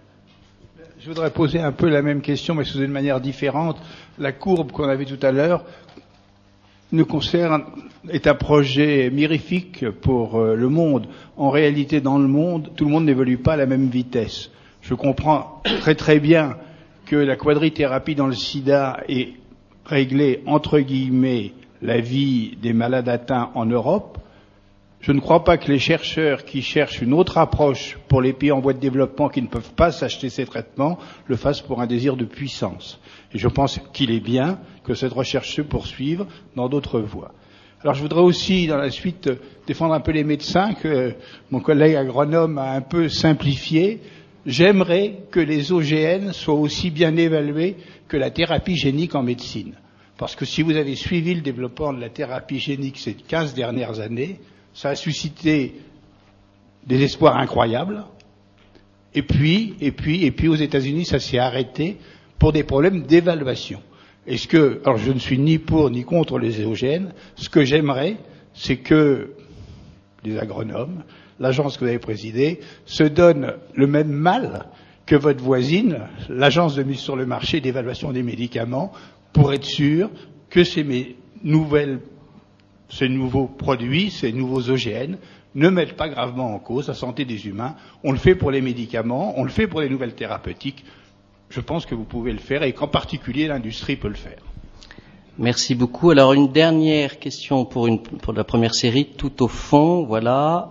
Je voudrais poser un peu la même question, mais sous une manière différente. La courbe qu'on avait tout à l'heure nous concerne, est un projet mirifique pour euh, le monde. En réalité, dans le monde, tout le monde n'évolue pas à la même vitesse. Je comprends très très bien que la quadrithérapie dans le sida ait réglé, entre guillemets, la vie des malades atteints en Europe. Je ne crois pas que les chercheurs qui cherchent une autre approche pour les pays en voie de développement qui ne peuvent pas s'acheter ces traitements le fassent pour un désir de puissance. Et je pense qu'il est bien que cette recherche se poursuive dans d'autres voies. Alors je voudrais aussi, dans la suite, défendre un peu les médecins que mon collègue agronome a un peu simplifié. J'aimerais que les O G N soient aussi bien évalués que la thérapie génique en médecine. Parce que si vous avez suivi le développement de la thérapie génique ces quinze dernières années, ça a suscité des espoirs incroyables. Et puis, et puis, et puis aux États-Unis, ça s'est arrêté pour des problèmes d'évaluation. Est-ce que, alors je ne suis ni pour ni contre les O G N, ce que j'aimerais, c'est que les agronomes, l'agence que vous avez présidée, se donnent le même mal que votre voisine, l'agence de mise sur le marché d'évaluation des médicaments, pour être sûr que ces nouvelles, ces nouveaux produits, ces nouveaux O G N, ne mettent pas gravement en cause la santé des humains. On le fait pour les médicaments, on le fait pour les nouvelles thérapeutiques. Je pense que vous pouvez le faire et qu'en particulier l'industrie peut le faire. Merci beaucoup. Alors une dernière question pour, une, pour la première série, tout au fond, voilà.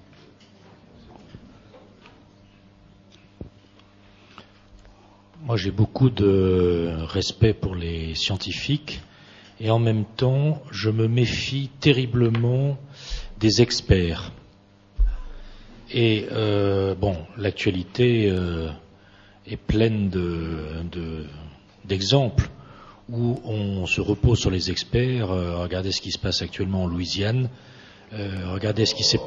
Moi j'ai beaucoup de respect pour les scientifiques et en même temps je me méfie terriblement des experts. Et euh, bon, l'actualité euh, est pleine de, de, d'exemples où on se repose sur les experts. Euh, regardez ce qui se passe actuellement en Louisiane. Euh, regardez ce qui s'est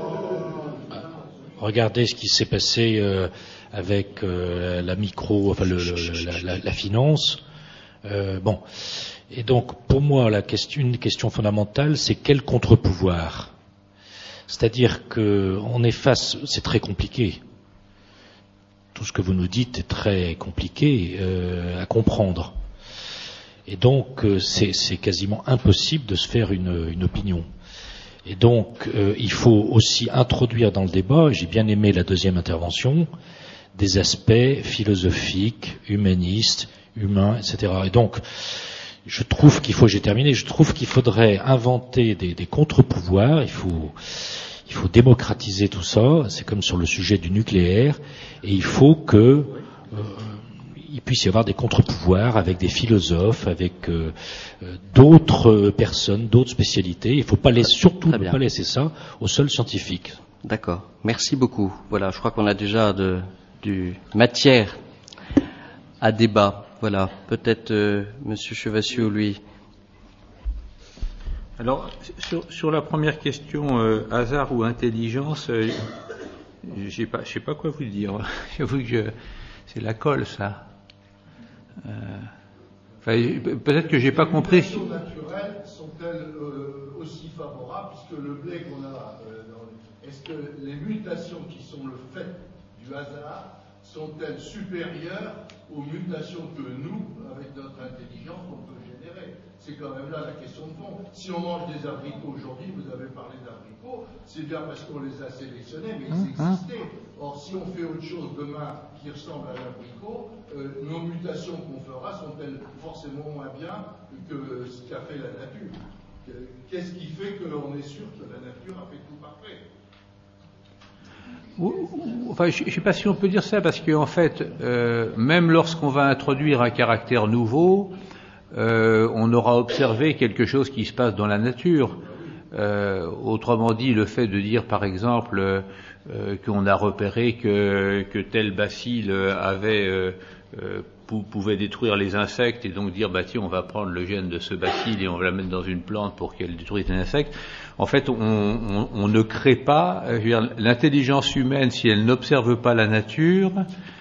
regardez ce qui s'est passé euh, avec euh, la micro, enfin le, le, la, la, la finance. Euh, bon, et donc pour moi la question, une question fondamentale, c'est quel contre-pouvoir. C'est-à-dire que on est face, c'est très compliqué. Tout ce que vous nous dites est très compliqué euh, à comprendre. Et donc, euh, c'est, c'est quasiment impossible de se faire une, une opinion. Et donc, euh, il faut aussi introduire dans le débat, j'ai bien aimé la deuxième intervention, des aspects philosophiques, humanistes, humains, et cetera. Et donc, je trouve qu'il faut, j'ai terminé, je trouve qu'il faudrait inventer des, des contre-pouvoirs, il faut... Il faut démocratiser tout ça, c'est comme sur le sujet du nucléaire, et il faut que euh, il puisse y avoir des contre-pouvoirs avec des philosophes, avec euh, d'autres personnes, d'autres spécialités. Il ne faut pas laisser, surtout ne pas laisser ça aux seuls scientifiques. D'accord, merci beaucoup. Voilà, je crois qu'on a déjà de, du matière à débat. Voilà, peut-être euh, Monsieur Chevassiot, lui. Alors, sur, sur la première question, euh, hasard ou intelligence, euh, Je sais pas, je sais pas quoi vous dire. J'avoue que je, c'est la colle, ça. Euh, enfin, peut-être que j'ai pas compris. Les mutations naturelles sont-elles euh, aussi favorables, puisque le blé qu'on a euh, dans le... Est-ce que les mutations qui sont le fait du hasard sont-elles supérieures aux mutations que nous, avec notre intelligence, on peut générer? C'est quand même là la question de fond. Si on mange des abricots aujourd'hui, vous avez parlé d'abricots, c'est bien parce qu'on les a sélectionnés, mais ils existaient. Or, si on fait autre chose demain qui ressemble à l'abricot, euh, nos mutations qu'on fera sont-elles forcément moins bien que ce qu'a fait la nature? Qu'est-ce qui fait que l'on est sûr que la nature a fait tout parfait? Enfin, je ne sais pas si on peut dire ça, parce qu'en fait, euh, même lorsqu'on va introduire un caractère nouveau, euh, on aura observé quelque chose qui se passe dans la nature. Euh, autrement dit, le fait de dire, par exemple, euh, qu'on a repéré que, que tel bacille avait euh, euh, pouvait détruire les insectes, et donc dire, bah tiens, on va prendre le gène de ce bacille et on va la mettre dans une plante pour qu'elle détruise les insectes. En fait, on, on, on ne crée pas, je veux dire, l'intelligence humaine, si elle n'observe pas la nature,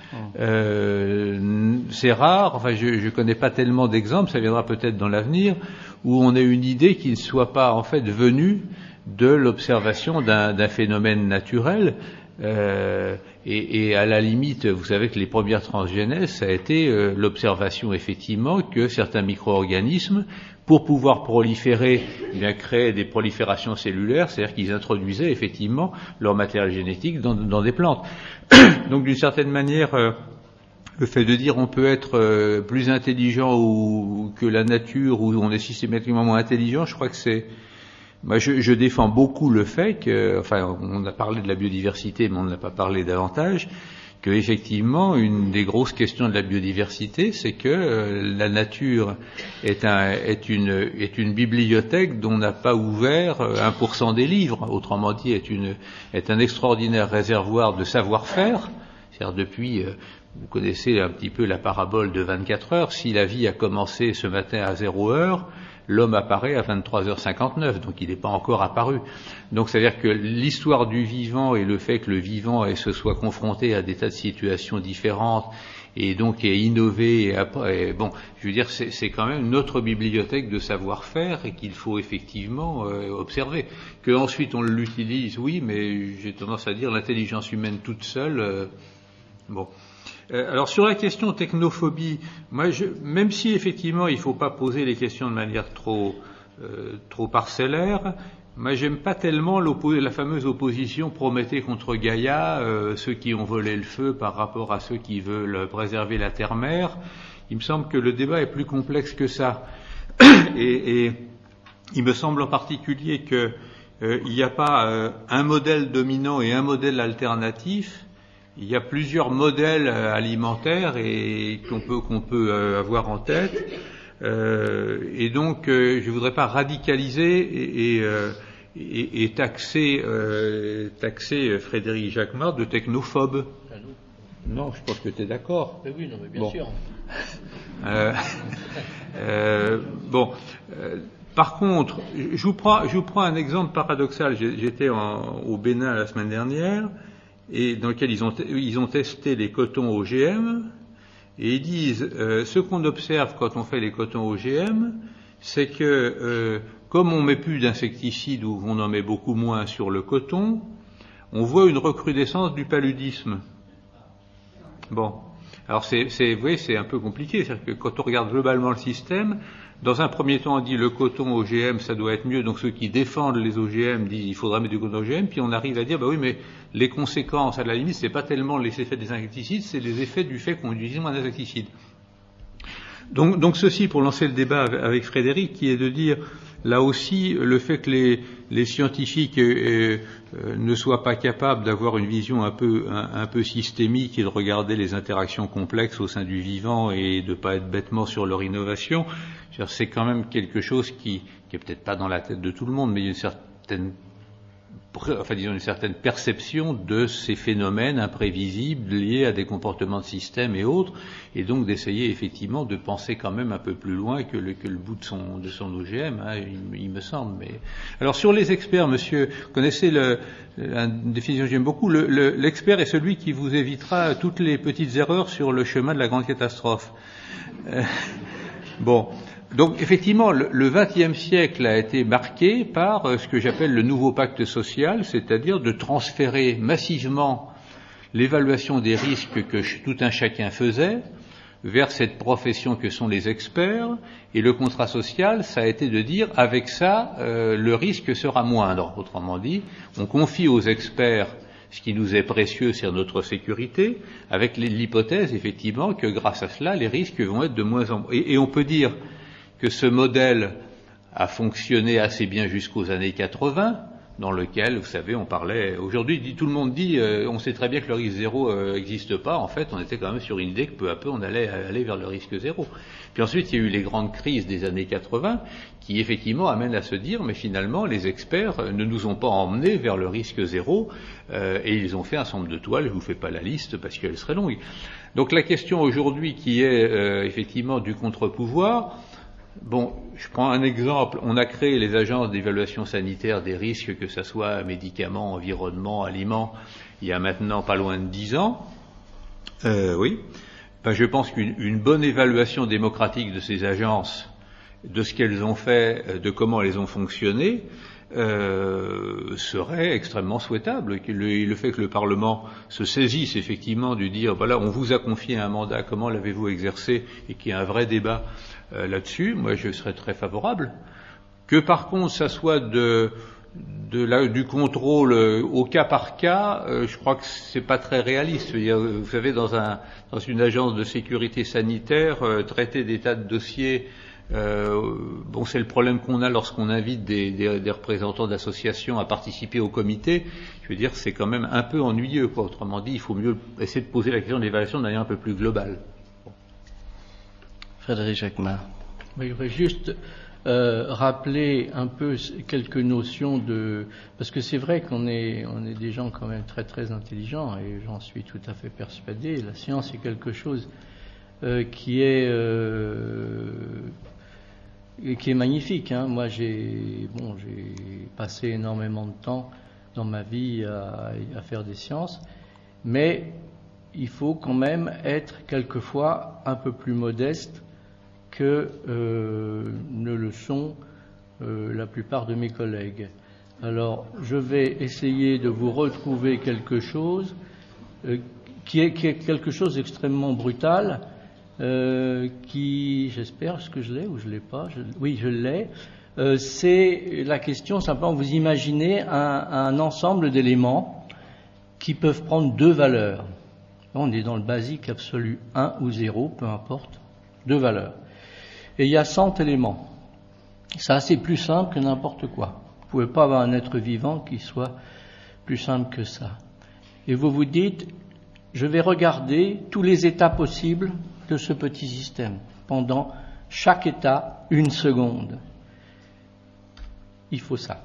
euh, c'est rare, enfin je ne connais pas tellement d'exemples, ça viendra peut-être dans l'avenir, où on a une idée qui ne soit pas en fait venue de l'observation d'un, d'un phénomène naturel. Euh, et, et à la limite, vous savez que les premières transgénèses, ça a été euh, l'observation effectivement que certains micro-organismes, pour pouvoir proliférer, eh bien créer des proliférations cellulaires, c'est-à-dire qu'ils introduisaient effectivement leur matériel génétique dans, dans des plantes. Donc d'une certaine manière, euh, le fait de dire on peut être euh, plus intelligent ou que la nature, ou on est systématiquement moins intelligent, je crois que c'est... Moi, je, je défends beaucoup le fait que, enfin, on a parlé de la biodiversité, mais on n'a pas parlé davantage, que effectivement, une des grosses questions de la biodiversité, c'est que euh, la nature est, un, est, une, est une bibliothèque dont on n'a pas ouvert un pour cent des livres. Autrement dit, est, une, est un extraordinaire réservoir de savoir-faire. C'est-à-dire depuis, euh, vous connaissez un petit peu la parabole de vingt-quatre heures. Si la vie a commencé ce matin à zéro heure, l'homme apparaît à vingt-trois heures cinquante-neuf, donc il n'est pas encore apparu. Donc c'est-à-dire que l'histoire du vivant et le fait que le vivant se soit confronté à des tas de situations différentes et donc ait innové, et après, et bon, je veux dire, c'est, c'est quand même notre bibliothèque de savoir-faire et qu'il faut effectivement euh, observer. Que ensuite on l'utilise, oui, mais j'ai tendance à dire l'intelligence humaine toute seule, euh, bon. Alors sur la question technophobie, moi, je, même si effectivement il ne faut pas poser les questions de manière trop euh, trop parcellaire, moi j'aime pas tellement la fameuse opposition Prométhée contre Gaïa, euh, ceux qui ont volé le feu par rapport à ceux qui veulent préserver la terre-mère. Il me semble que le débat est plus complexe que ça, et, et il me semble en particulier que euh, il n'y a pas euh, un modèle dominant et un modèle alternatif. Il y a plusieurs modèles alimentaires et qu'on peut qu'on peut avoir en tête, euh, et donc euh, je ne voudrais pas radicaliser et, et, euh, et, et taxer euh, taxer Frédéric Jacquemart de technophobe. Ah non. non, je pense que tu es d'accord. Mais oui, non, mais bien bon. sûr. Euh, euh, bon. Euh, Par contre, je vous prends je vous prends un exemple paradoxal. J'étais en, au Bénin la semaine dernière, et dans lequel ils ont, ils ont testé les cotons O G M, et ils disent, euh, ce qu'on observe quand on fait les cotons O G M, c'est que, euh, comme on met plus d'insecticides, ou on en met beaucoup moins sur le coton, on voit une recrudescence du paludisme. Bon. Alors c'est, c'est, vous voyez, c'est un peu compliqué, c'est-à-dire que quand on regarde globalement le système, dans un premier temps, on dit le coton O G M, ça doit être mieux. Donc ceux qui défendent les O G M disent il faudra mettre du coton O G M. Puis on arrive à dire bah oui, mais les conséquences, à la limite, c'est pas tellement les effets des insecticides, c'est les effets du fait qu'on utilise moins d'insecticides. Donc, donc ceci pour lancer le débat avec Frédéric, qui est de dire là aussi le fait que les, les scientifiques euh, euh, ne soient pas capables d'avoir une vision un peu un, un peu systémique et de regarder les interactions complexes au sein du vivant et de pas être bêtement sur leur innovation. C'est quand même quelque chose qui, qui est peut-être pas dans la tête de tout le monde, mais il y a une certaine enfin disons une certaine perception de ces phénomènes imprévisibles liés à des comportements de système et autres, et donc d'essayer effectivement de penser quand même un peu plus loin que le, que le bout de son, de son O G M, hein, il, il me semble. Mais alors sur les experts, monsieur, vous connaissez le, une définition que j'aime beaucoup, le, le, l'expert est celui qui vous évitera toutes les petites erreurs sur le chemin de la grande catastrophe. Euh, bon. Donc effectivement, le vingtième siècle a été marqué par euh, ce que j'appelle le nouveau pacte social, c'est-à-dire de transférer massivement l'évaluation des risques que tout un chacun faisait vers cette profession que sont les experts, et le contrat social, ça a été de dire, avec ça, euh, le risque sera moindre. Autrement dit, on confie aux experts ce qui nous est précieux, c'est notre sécurité, avec l'hypothèse, effectivement, que grâce à cela, les risques vont être de moins en moins. Et, et on peut dire que ce modèle a fonctionné assez bien jusqu'aux années quatre-vingts, dans lequel, vous savez, on parlait, aujourd'hui, tout le monde dit, euh, on sait très bien que le risque zéro n'existe euh, pas. En fait, on était quand même sur une idée que peu à peu, on allait aller vers le risque zéro. Puis ensuite, il y a eu les grandes crises des années quatre-vingts, qui effectivement amènent à se dire, mais finalement, les experts ne nous ont pas emmenés vers le risque zéro, euh, et ils ont fait un certain nombre de toiles, je vous fais pas la liste parce qu'elle serait longue. Donc la question aujourd'hui qui est euh, effectivement du contre-pouvoir, bon, je prends un exemple. On a créé les agences d'évaluation sanitaire des risques, que ce soit médicaments, environnement, aliments, il y a maintenant pas loin de dix ans. Euh, oui. Ben, je pense qu'une une bonne évaluation démocratique de ces agences, de ce qu'elles ont fait, de comment elles ont fonctionné, euh, serait extrêmement souhaitable. Le, le fait que le Parlement se saisisse effectivement du dire, voilà, on vous a confié un mandat, comment l'avez-vous exercé, et qu'il y ait un vrai débat Euh, là-dessus, moi je serais très favorable. Que par contre ça soit de, de la, du contrôle euh, au cas par cas, euh, je crois que c'est pas très réaliste. C'est-à-dire, vous savez, dans, un, dans une agence de sécurité sanitaire, euh, traiter des tas de dossiers, euh, bon, c'est le problème qu'on a lorsqu'on invite des, des, des représentants d'associations à participer au comité. Je veux dire, c'est quand même un peu ennuyeux, quoi. Autrement dit, il faut mieux essayer de poser la question de l'évaluation de manière un peu plus globale. Frédéric Jacquemin. Oui, je voudrais juste euh, rappeler un peu quelques notions de... Parce que c'est vrai qu'on est, on est des gens quand même très très intelligents, et j'en suis tout à fait persuadé. La science est quelque chose euh, qui est euh, qui est magnifique. Hein. Moi, j'ai bon, j'ai passé énormément de temps dans ma vie à, à faire des sciences, mais il faut quand même être quelquefois un peu plus modeste que euh, ne le sont euh, la plupart de mes collègues. Alors, je vais essayer de vous retrouver quelque chose euh, qui, est, qui est quelque chose d'extrêmement brutal, euh, qui, j'espère, est-ce que je l'ai ou je l'ai pas je, Oui, je l'ai. Euh, c'est la question, simplement, vous imaginez un, un ensemble d'éléments qui peuvent prendre deux valeurs. On est dans le basique absolu, un ou zéro, peu importe, deux valeurs. Et il y a cent éléments. Ça, c'est plus simple que n'importe quoi. Vous ne pouvez pas avoir un être vivant qui soit plus simple que ça. Et vous vous dites, je vais regarder tous les états possibles de ce petit système. Pendant chaque état, une seconde. Il faut ça.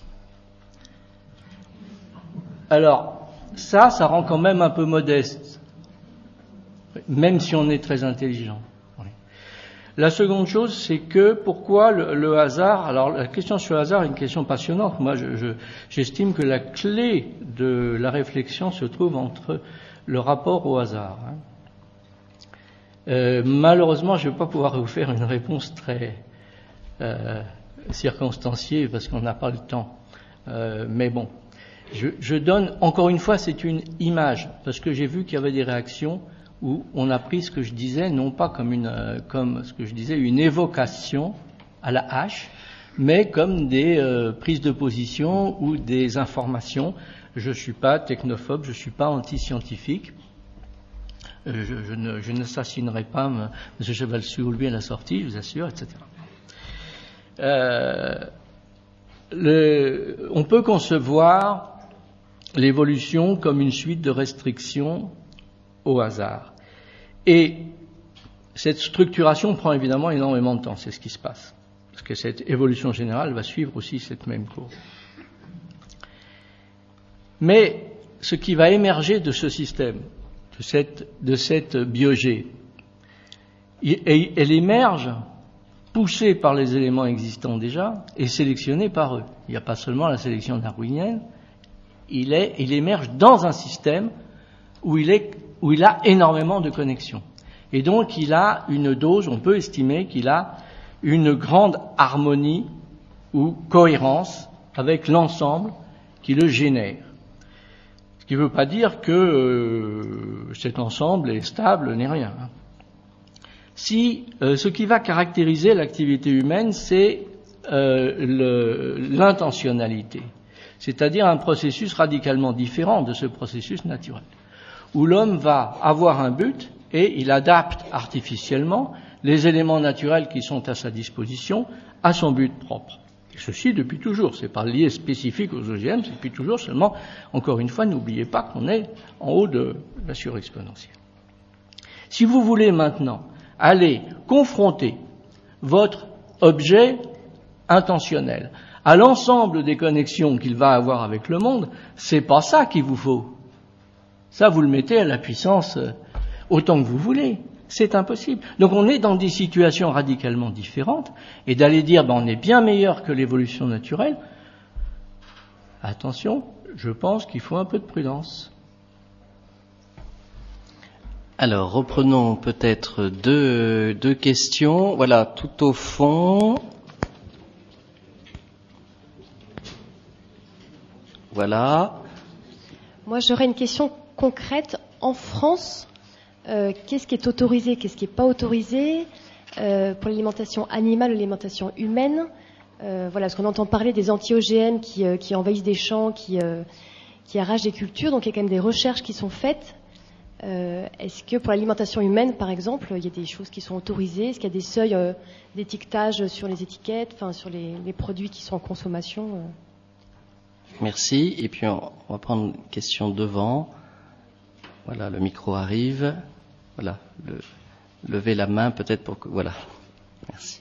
Alors, ça, ça rend quand même un peu modeste, même si on est très intelligent. La seconde chose, c'est que pourquoi le, le hasard. Alors la question sur le hasard est une question passionnante. Moi, je, je, j'estime que la clé de la réflexion se trouve entre le rapport au hasard. Hein. Euh, malheureusement, je ne vais pas pouvoir vous faire une réponse très euh, circonstanciée parce qu'on n'a pas le temps. Euh, mais bon, je, je donne encore une fois, c'est une image parce que j'ai vu qu'il y avait des réactions où on a pris ce que je disais, non pas comme une, euh, comme ce que je disais, une évocation à la hache, mais comme des euh, prises de position ou des informations. Je ne suis pas technophobe, je ne suis pas anti-scientifique, euh, je, je, ne, je n'assassinerai pas M. Cheval-Soulby à la sortie, je vous assure, et cetera. Euh, le, on peut concevoir l'évolution comme une suite de restrictions au hasard. Et cette structuration prend évidemment énormément de temps, c'est ce qui se passe. Parce que cette évolution générale va suivre aussi cette même courbe. Mais ce qui va émerger de ce système, de cette, de cette biogée, et elle émerge poussée par les éléments existants déjà et sélectionnée par eux. Il n'y a pas seulement la sélection darwinienne, il, est, il émerge dans un système où il, est, où il a énormément de connexions. Et donc il a une dose, on peut estimer qu'il a une grande harmonie ou cohérence avec l'ensemble qui le génère. Ce qui ne veut pas dire que euh, cet ensemble est stable, n'est rien. Si euh, ce qui va caractériser l'activité humaine, c'est euh, le, l'intentionnalité, c'est-à-dire un processus radicalement différent de ce processus naturel, où l'homme va avoir un but et il adapte artificiellement les éléments naturels qui sont à sa disposition à son but propre. Et ceci depuis toujours, c'est pas lié spécifique aux O G M, c'est depuis toujours, seulement, encore une fois, n'oubliez pas qu'on est en haut de la surexponentielle. Si vous voulez maintenant aller confronter votre objet intentionnel à l'ensemble des connexions qu'il va avoir avec le monde, c'est pas ça qu'il vous faut. Ça, vous le mettez à la puissance autant que vous voulez. C'est impossible. Donc on est dans des situations radicalement différentes, et d'aller dire ben, on est bien meilleur que l'évolution naturelle, attention, je pense qu'il faut un peu de prudence. Alors, reprenons peut-être deux, deux questions. Voilà, tout au fond. Voilà. Moi, j'aurais une question concrète. En France, euh, qu'est-ce qui est autorisé, qu'est-ce qui n'est pas autorisé euh, pour l'alimentation animale ou l'alimentation humaine? euh, Voilà, parce qu'on entend parler des anti-O G M qui, euh, qui envahissent des champs, qui, euh, qui arrachent des cultures. Donc, il y a quand même des recherches qui sont faites. Euh, est-ce que pour l'alimentation humaine, par exemple, il y a des choses qui sont autorisées? Est-ce qu'il y a des seuils euh, d'étiquetage sur les étiquettes, enfin sur les, les produits qui sont en consommation euh... Merci. Et puis on, on va prendre une question devant. Voilà, le micro arrive. Voilà, le, levez la main peut-être pour que... Voilà. Merci.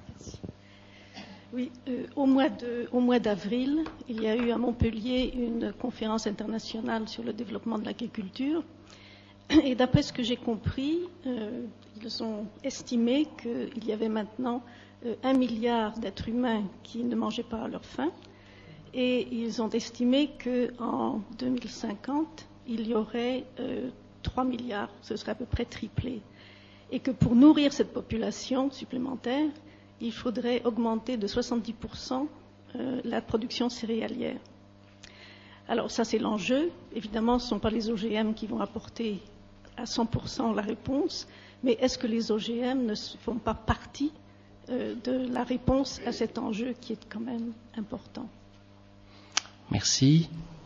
Oui, euh, au mois de, au mois d'avril, il y a eu à Montpellier une conférence internationale sur le développement de l'agriculture. Et d'après ce que j'ai compris, euh, ils ont estimé qu'il y avait maintenant euh, un milliard d'êtres humains qui ne mangeaient pas à leur faim. Et ils ont estimé qu'en deux mille cinquante, il y aurait euh, trois milliards, ce serait à peu près triplé. Et que pour nourrir cette population supplémentaire, il faudrait augmenter de soixante-dix pour cent euh, la production céréalière. Alors ça, c'est l'enjeu. Évidemment, ce ne sont pas les O G M qui vont apporter à cent pour cent la réponse, mais est-ce que les O G M ne font pas partie euh, de la réponse à cet enjeu qui est quand même important? Merci.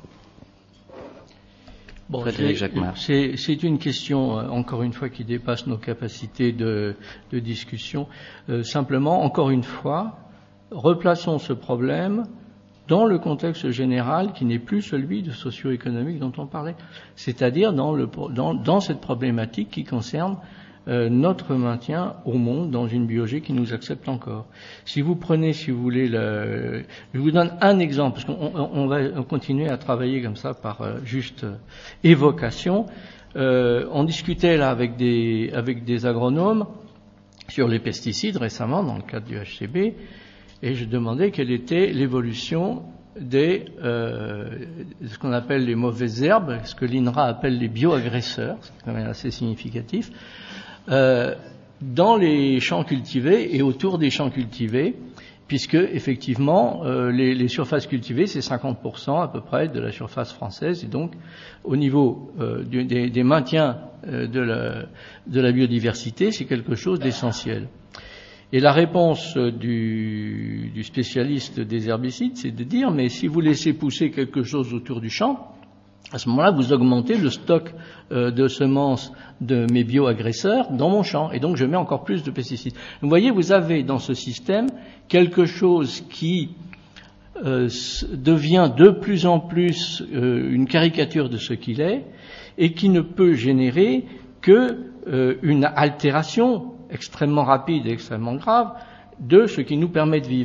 Bon, Frédéric Jacquemart. C'est, c'est une question, euh, encore une fois, qui dépasse nos capacités de, de discussion. Euh, simplement, encore une fois, replaçons ce problème dans le contexte général qui n'est plus celui de socio-économique dont on parlait, c'est-à-dire dans, le, dans, dans cette problématique qui concerne euh, notre maintien au monde dans une biologie qui nous accepte encore. Si vous prenez, si vous voulez, le, je vous donne un exemple, parce qu'on on, on va continuer à travailler comme ça par euh, juste euh, évocation. Euh, on discutait là avec des, avec des agronomes sur les pesticides récemment dans le cadre du H C B. Et je demandais quelle était l'évolution des, euh, de ce qu'on appelle les mauvaises herbes, ce que l'I N R A appelle les bioagresseurs, c'est quand même assez significatif, euh, dans les champs cultivés et autour des champs cultivés, puisque effectivement euh, les, les surfaces cultivées c'est cinquante pour cent à peu près de la surface française, et donc au niveau euh, du, des, des maintiens euh, de, la, de la biodiversité, c'est quelque chose d'essentiel. Et la réponse du, du spécialiste des herbicides, c'est de dire, mais si vous laissez pousser quelque chose autour du champ, à ce moment-là, vous augmentez le stock euh, de semences de mes bioagresseurs dans mon champ, et donc je mets encore plus de pesticides. Vous voyez, vous avez dans ce système quelque chose qui euh, devient de plus en plus euh, une caricature de ce qu'il est, et qui ne peut générer que euh, une altération extrêmement rapide et extrêmement grave de ce qui nous permet de vivre.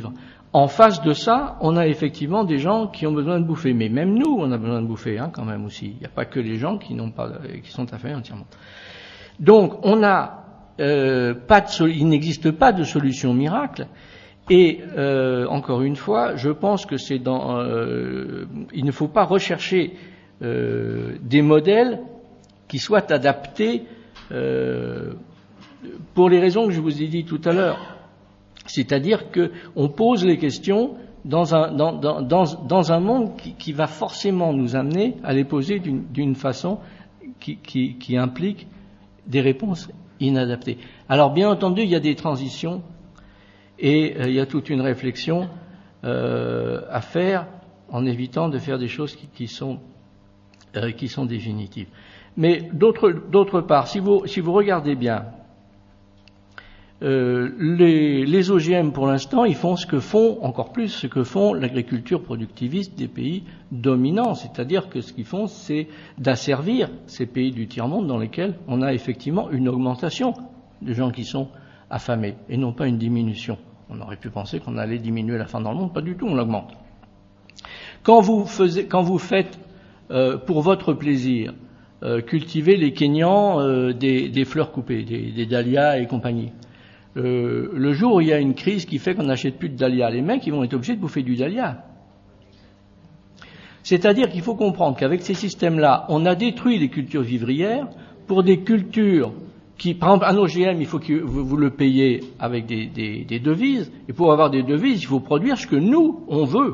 En face de ça, on a effectivement des gens qui ont besoin de bouffer. Mais même nous, on a besoin de bouffer, hein, quand même aussi. Il n'y a pas que les gens qui n'ont pas, qui sont affamés entièrement. Donc, on a euh, pas de, il n'existe pas de solution miracle. Et euh, encore une fois, je pense que c'est dans, euh, il ne faut pas rechercher euh, des modèles qui soient adaptés euh, pour les raisons que je vous ai dit tout à l'heure. C'est-à-dire que on pose les questions dans un, dans, dans, dans, dans un monde qui, qui va forcément nous amener à les poser d'une, d'une façon qui, qui, qui implique des réponses inadaptées. Alors bien entendu, il y a des transitions et euh, il y a toute une réflexion euh, à faire en évitant de faire des choses qui, qui sont euh, qui sont définitives. Mais d'autre, d'autre part, si vous, si vous regardez bien, Euh, les, les O G M, pour l'instant, ils font ce que font, encore plus, ce que font l'agriculture productiviste des pays dominants. C'est-à-dire que ce qu'ils font, c'est d'asservir ces pays du tiers-monde dans lesquels on a effectivement une augmentation de gens qui sont affamés et non pas une diminution. On aurait pu penser qu'on allait diminuer la faim dans le monde, pas du tout, on l'augmente. Quand vous, faisez, quand vous faites, euh, pour votre plaisir, euh, cultiver les Kenyans euh, des, des fleurs coupées, des, des dahlias et compagnie, Euh, le jour où il y a une crise qui fait qu'on n'achète plus de dahlia, les mecs ils vont être obligés de bouffer du dahlia. C'est-à-dire qu'il faut comprendre qu'avec ces systèmes-là, on a détruit les cultures vivrières pour des cultures qui, par exemple, un O G M, il faut que vous, vous le payiez avec des, des, des devises, et pour avoir des devises, il faut produire ce que nous, on veut.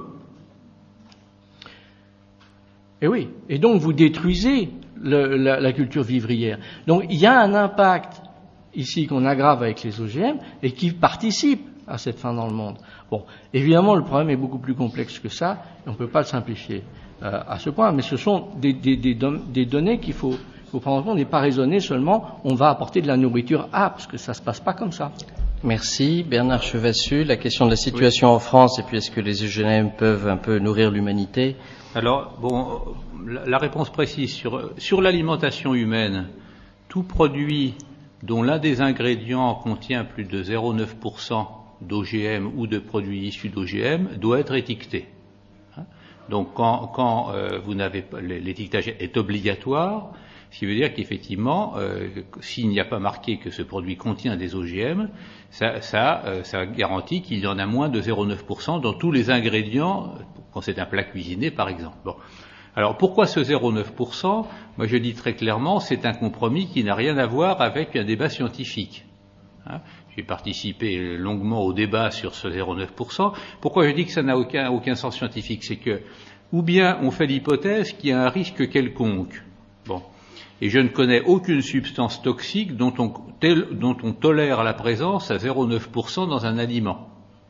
Et oui, et donc vous détruisez le, la, la culture vivrière. Donc il y a un impact ici qu'on aggrave avec les O G M et qui participe à cette fin dans le monde. Bon, évidemment, le problème est beaucoup plus complexe que ça, et on ne peut pas le simplifier euh, à ce point, mais ce sont des, des, des, don- des données qu'il faut, faut prendre en compte et pas raisonner seulement on va apporter de la nourriture à, parce que ça ne se passe pas comme ça. Merci. Bernard Chevassus, la question de la situation oui. en France, et puis est-ce que les O G M peuvent un peu nourrir l'humanité? Alors, bon, la, la réponse précise sur, sur l'alimentation humaine, tout produit dont l'un des ingrédients contient plus de zéro virgule neuf pour cent d'O G M ou de produits issus d'O G M doit être étiqueté. Donc quand, quand euh, vous n'avez pas, l'étiquetage est obligatoire, ce qui veut dire qu'effectivement, euh, s'il n'y a pas marqué que ce produit contient des O G M, ça, ça, euh, ça garantit qu'il y en a moins de zéro virgule neuf pour cent dans tous les ingrédients, quand c'est un plat cuisiné par exemple. Bon. Alors pourquoi ce zéro virgule neuf pour cent? Moi je dis très clairement, c'est un compromis qui n'a rien à voir avec un débat scientifique. Hein, j'ai participé longuement au débat sur ce zéro virgule neuf pour cent. Pourquoi je dis que ça n'a aucun, aucun sens scientifique? C'est que, ou bien on fait l'hypothèse qu'il y a un risque quelconque. Bon. Et je ne connais aucune substance toxique dont on, tel, dont on tolère la présence à zéro virgule neuf pour cent dans un aliment.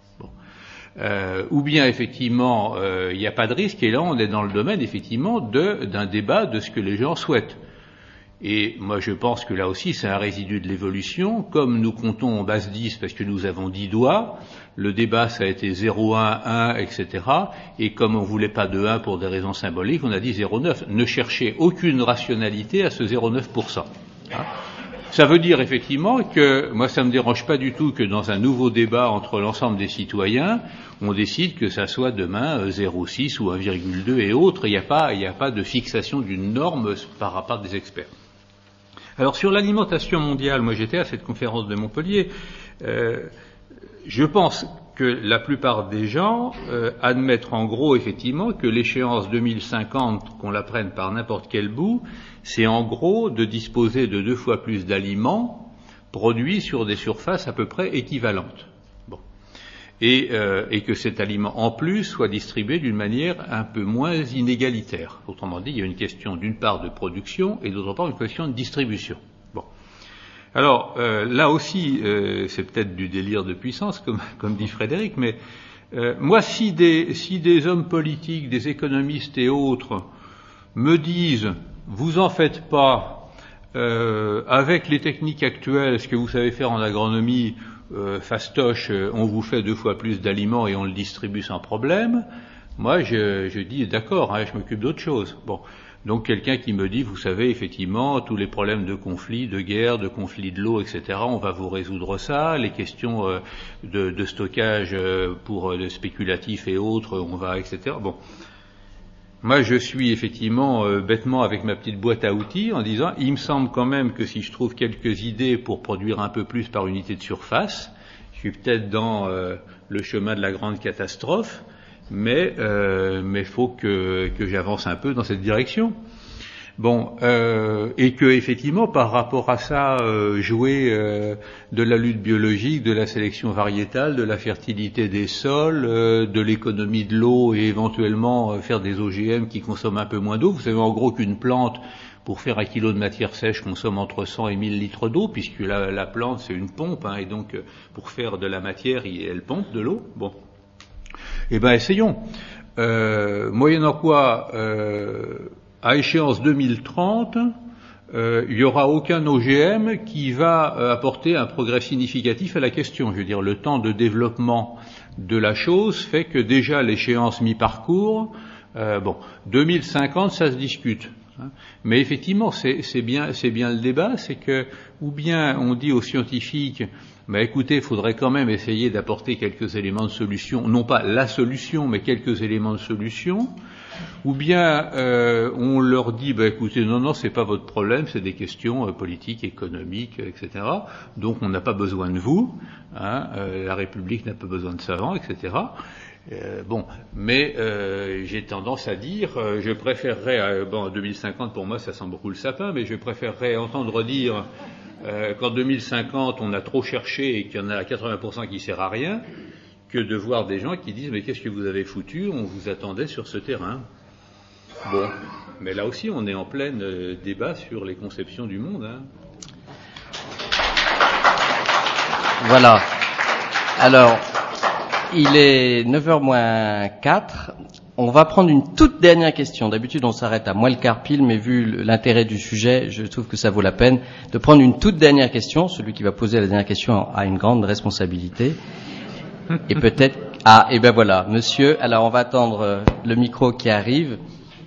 Euh, ou bien effectivement euh, il n'y a pas de risque, et là on est dans le domaine effectivement de, d'un débat de ce que les gens souhaitent. Et moi je pense que là aussi c'est un résidu de l'évolution, comme nous comptons en base dix parce que nous avons dix doigts, le débat ça a été zéro, un, un, et cetera. Et comme on ne voulait pas de un pour des raisons symboliques, on a dit zéro virgule neuf. Ne cherchez aucune rationalité à ce zéro virgule neuf pour cent. Hein. Ça veut dire effectivement que, moi ça ne me dérange pas du tout que dans un nouveau débat entre l'ensemble des citoyens, on décide que ça soit demain zéro virgule six ou un virgule deux et autres, il n'y a pas, il n'y a pas de fixation d'une norme par rapport des experts. Alors sur l'alimentation mondiale, moi j'étais à cette conférence de Montpellier, euh, je pense que la plupart des gens euh, admettent en gros effectivement que l'échéance deux mille cinquante, qu'on la prenne par n'importe quel bout, c'est en gros de disposer de deux fois plus d'aliments produits sur des surfaces à peu près équivalentes. Bon. Et, euh, et que cet aliment en plus soit distribué d'une manière un peu moins inégalitaire. Autrement dit, il y a une question d'une part de production et d'autre part une question de distribution. Bon. Alors euh, là aussi, euh, c'est peut-être du délire de puissance, comme, comme dit Frédéric, mais euh, moi, si des, si des hommes politiques, des économistes et autres me disent « vous en faites pas, euh, avec les techniques actuelles, ce que vous savez faire en agronomie, euh, fastoche, on vous fait deux fois plus d'aliments et on le distribue sans problème », moi je, je dis « d'accord, hein, je m'occupe d'autre chose ». Bon. Donc quelqu'un qui me dit, vous savez, effectivement, tous les problèmes de conflit, de guerre, de conflit de l'eau, et cetera, on va vous résoudre ça. Les questions euh, de, de stockage euh, pour euh, le spéculatif et autres, on va, et cetera. Bon. Moi, je suis effectivement euh, bêtement avec ma petite boîte à outils en disant, il me semble quand même que si je trouve quelques idées pour produire un peu plus par unité de surface, je suis peut-être dans euh, le chemin de la grande catastrophe, mais euh, mais faut que que j'avance un peu dans cette direction. Bon, euh, et que effectivement, par rapport à ça, euh, jouer euh, de la lutte biologique, de la sélection variétale, de la fertilité des sols, euh, de l'économie de l'eau et éventuellement euh, faire des O G M qui consomment un peu moins d'eau. Vous savez en gros qu'une plante, pour faire un kilo de matière sèche, consomme entre cent et mille litres d'eau, puisque la, la plante c'est une pompe, hein, et donc euh, pour faire de la matière, elle pompe de l'eau. Bon, eh ben essayons. Euh, moyennant quoi. Euh, À échéance deux mille trente, euh, il n'y aura aucun O G M qui va euh, apporter un progrès significatif à la question. Je veux dire, le temps de développement de la chose fait que déjà l'échéance mi-parcours, euh, bon, deux mille cinquante, ça se discute. Hein. Mais effectivement, c'est, c'est bien, c'est bien le débat, c'est que, ou bien on dit aux scientifiques, bah écoutez, il faudrait quand même essayer d'apporter quelques éléments de solution, non pas la solution, mais quelques éléments de solution. Ou bien euh, on leur dit, bah, écoutez, non, non, c'est pas votre problème, c'est des questions euh, politiques, économiques, et cetera. Donc on n'a pas besoin de vous, hein, euh, la République n'a pas besoin de savants, et cetera. Euh, bon, mais euh, j'ai tendance à dire, euh, je préférerais, euh, bon, en deux mille cinquante pour moi ça sent beaucoup le sapin, mais je préférerais entendre dire euh, qu'en deux mille cinquante on a trop cherché et qu'il y en a quatre-vingts pour cent qui sert à rien, que de voir des gens qui disent mais qu'est-ce que vous avez foutu, on vous attendait sur ce terrain. Bon, mais là aussi on est en plein euh, débat sur les conceptions du monde. Hein. Voilà. Alors, il est neuf heures moins quatre. On va prendre une toute dernière question. D'habitude, on s'arrête à moins le quart pile, mais vu l'intérêt du sujet, je trouve que ça vaut la peine de prendre une toute dernière question. Celui qui va poser la dernière question a une grande responsabilité. Et peut-être... Ah, et ben voilà, monsieur. Alors, on va attendre le micro qui arrive.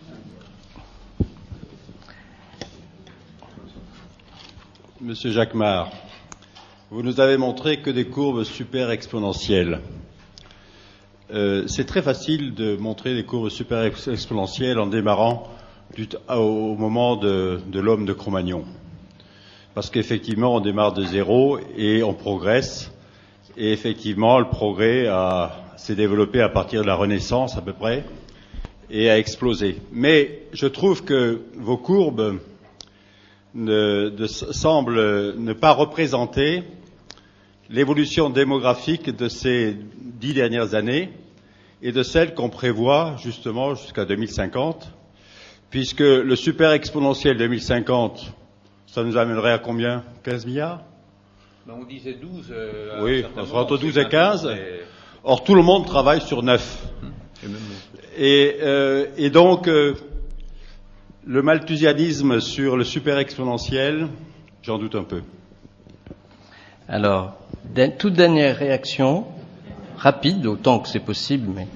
Monsieur Jacquemart, vous nous avez montré que des courbes super exponentielles. Euh, c'est très facile de montrer des courbes super exponentielles en démarrant du t- au moment de, de l'homme de Cro-Magnon. Parce qu'effectivement, on démarre de zéro et on progresse. Et effectivement, le progrès a, s'est développé à partir de la Renaissance à peu près et a explosé. Mais je trouve que vos courbes ne, de, semblent ne pas représenter l'évolution démographique de ces dix dernières années et de celle qu'on prévoit justement jusqu'à deux mille cinquante, puisque le super exponentiel deux mille cinquante, ça nous amènerait à combien? quinze milliards? Ben on disait douze. Euh, oui, on sera entre douze et quinze. Mais... Or, tout le monde travaille sur neuf. Hum. Et, euh, et donc, euh, le malthusianisme sur le super exponentiel, j'en doute un peu. Alors, toute dernière réaction, rapide, autant que c'est possible, mais...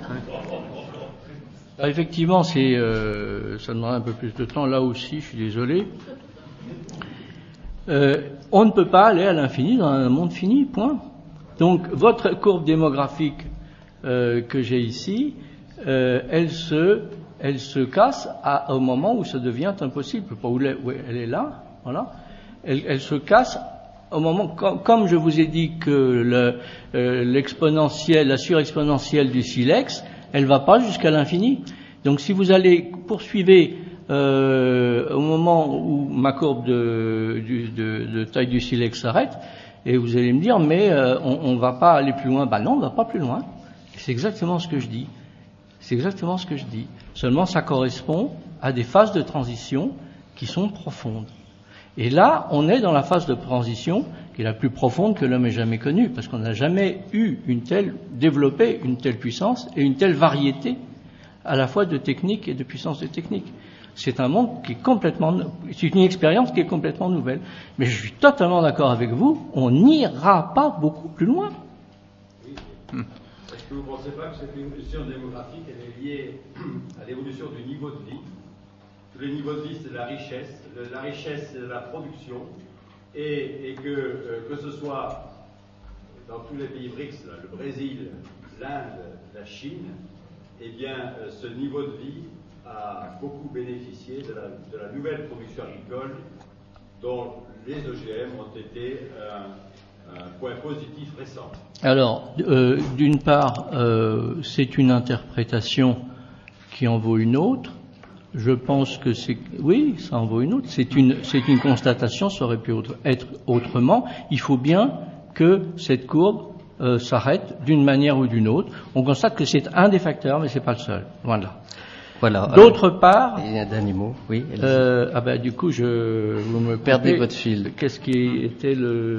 Alors, effectivement, c'est, euh, ça demande un peu plus de temps, là aussi, je suis désolé. Euh, on ne peut pas aller à l'infini dans un monde fini, point. Donc, votre courbe démographique euh, que j'ai ici, euh, elle se, elle se casse à, au moment où ça devient impossible. Pas où elle, où elle est là, voilà. Elle, elle se casse au moment, comme, comme je vous ai dit que le, euh, l'exponentielle, la surexponentielle du silex, elle va pas jusqu'à l'infini. Donc, si vous allez poursuivre euh, au moment où ma courbe de, de, de, de taille du silex s'arrête, et vous allez me dire, mais euh, on ne va pas aller plus loin. Ben non, on ne va pas plus loin. C'est exactement ce que je dis. C'est exactement ce que je dis. Seulement, ça correspond à des phases de transition qui sont profondes. Et là, on est dans la phase de transition qui est la plus profonde que l'homme ait jamais connue, parce qu'on n'a jamais eu une telle, développé une telle puissance et une telle variété à la fois de techniques et de puissance de techniques. C'est un monde qui est complètement, c'est une expérience qui est complètement nouvelle. Mais je suis totalement d'accord avec vous, on n'ira pas beaucoup plus loin. Oui. Hum. Est-ce que vous ne pensez pas que cette évolution démographique elle est liée à l'évolution du niveau de vie? tous les niveaux de vie, c'est de la richesse, la richesse, c'est de la production, et, et que, euh, que ce soit dans tous les pays B R I C S, là, le Brésil, l'Inde, la Chine, eh bien, euh, ce niveau de vie a beaucoup bénéficié de la, de la nouvelle production agricole dont les O G M ont été un, un point positif récent. Alors, euh, d'une part, euh, c'est une interprétation qui en vaut une autre. Je pense que c'est... Oui, ça en vaut une autre. C'est une, c'est une constatation, ça aurait pu autre, être autrement. Il faut bien que cette courbe euh, s'arrête d'une manière ou d'une autre. On constate que c'est un des facteurs, mais c'est pas le seul. Loin de là. Voilà. D'autre part... Il y a un dernier mot, oui. Euh, ah ben, du coup, je... Vous me perdez coupez. votre fil. Qu'est-ce qui était le...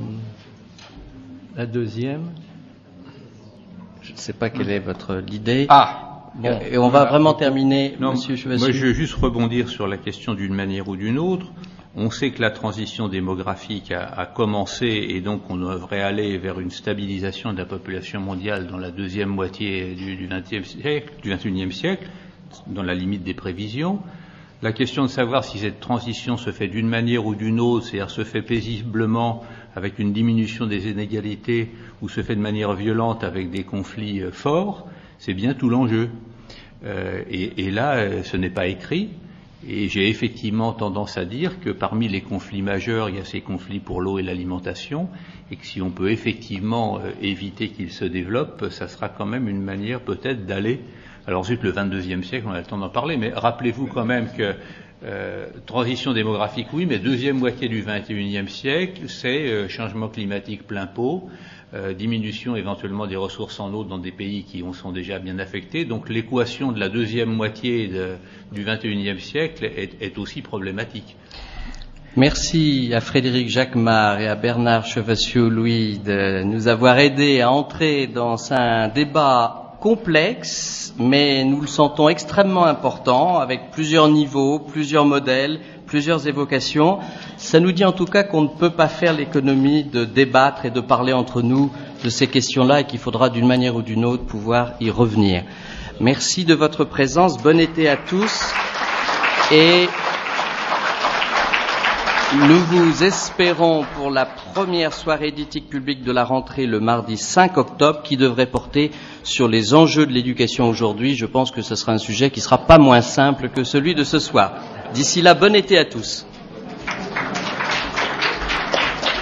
La deuxième? Je ne sais pas quelle est votre l'idée. Ah bon, et on va vraiment terminer, non, Monsieur Chevassus. Moi, je veux juste rebondir sur la question d'une manière ou d'une autre. On sait que la transition démographique a, a commencé et donc on devrait aller vers une stabilisation de la population mondiale dans la deuxième moitié du, du vingtième siècle, du vingt et unième siècle, dans la limite des prévisions. La question de savoir si cette transition se fait d'une manière ou d'une autre, c'est-à-dire se fait paisiblement avec une diminution des inégalités ou se fait de manière violente avec des conflits euh, forts, c'est bien tout l'enjeu. Euh, et, et là, euh, ce n'est pas écrit. Et j'ai effectivement tendance à dire que parmi les conflits majeurs, il y a ces conflits pour l'eau et l'alimentation, et que si on peut effectivement euh, éviter qu'ils se développent, ça sera quand même une manière peut-être d'aller... Alors zut, le vingt-deuxième siècle, on a le temps d'en parler, mais rappelez-vous quand même que euh, transition démographique, oui, mais deuxième moitié du vingt et unième siècle, c'est euh, changement climatique plein pot, euh, diminution éventuellement des ressources en eau dans des pays qui en sont déjà bien affectés. Donc l'équation de la deuxième moitié de, du vingt et unième siècle est, est aussi problématique. Merci à Frédéric Jacquemart et à Bernard Chevassus-Louis de nous avoir aidés à entrer dans un débat complexe, mais nous le sentons extrêmement important, avec plusieurs niveaux, plusieurs modèles, plusieurs évocations. Ça nous dit en tout cas qu'on ne peut pas faire l'économie de débattre et de parler entre nous de ces questions-là et qu'il faudra d'une manière ou d'une autre pouvoir y revenir. Merci de votre présence, bon été à tous et nous vous espérons pour la première soirée d'éthique publique de la rentrée le mardi cinq octobre qui devrait porter sur les enjeux de l'éducation aujourd'hui. Je pense que ce sera un sujet qui sera pas moins simple que celui de ce soir. D'ici là, bon été à tous.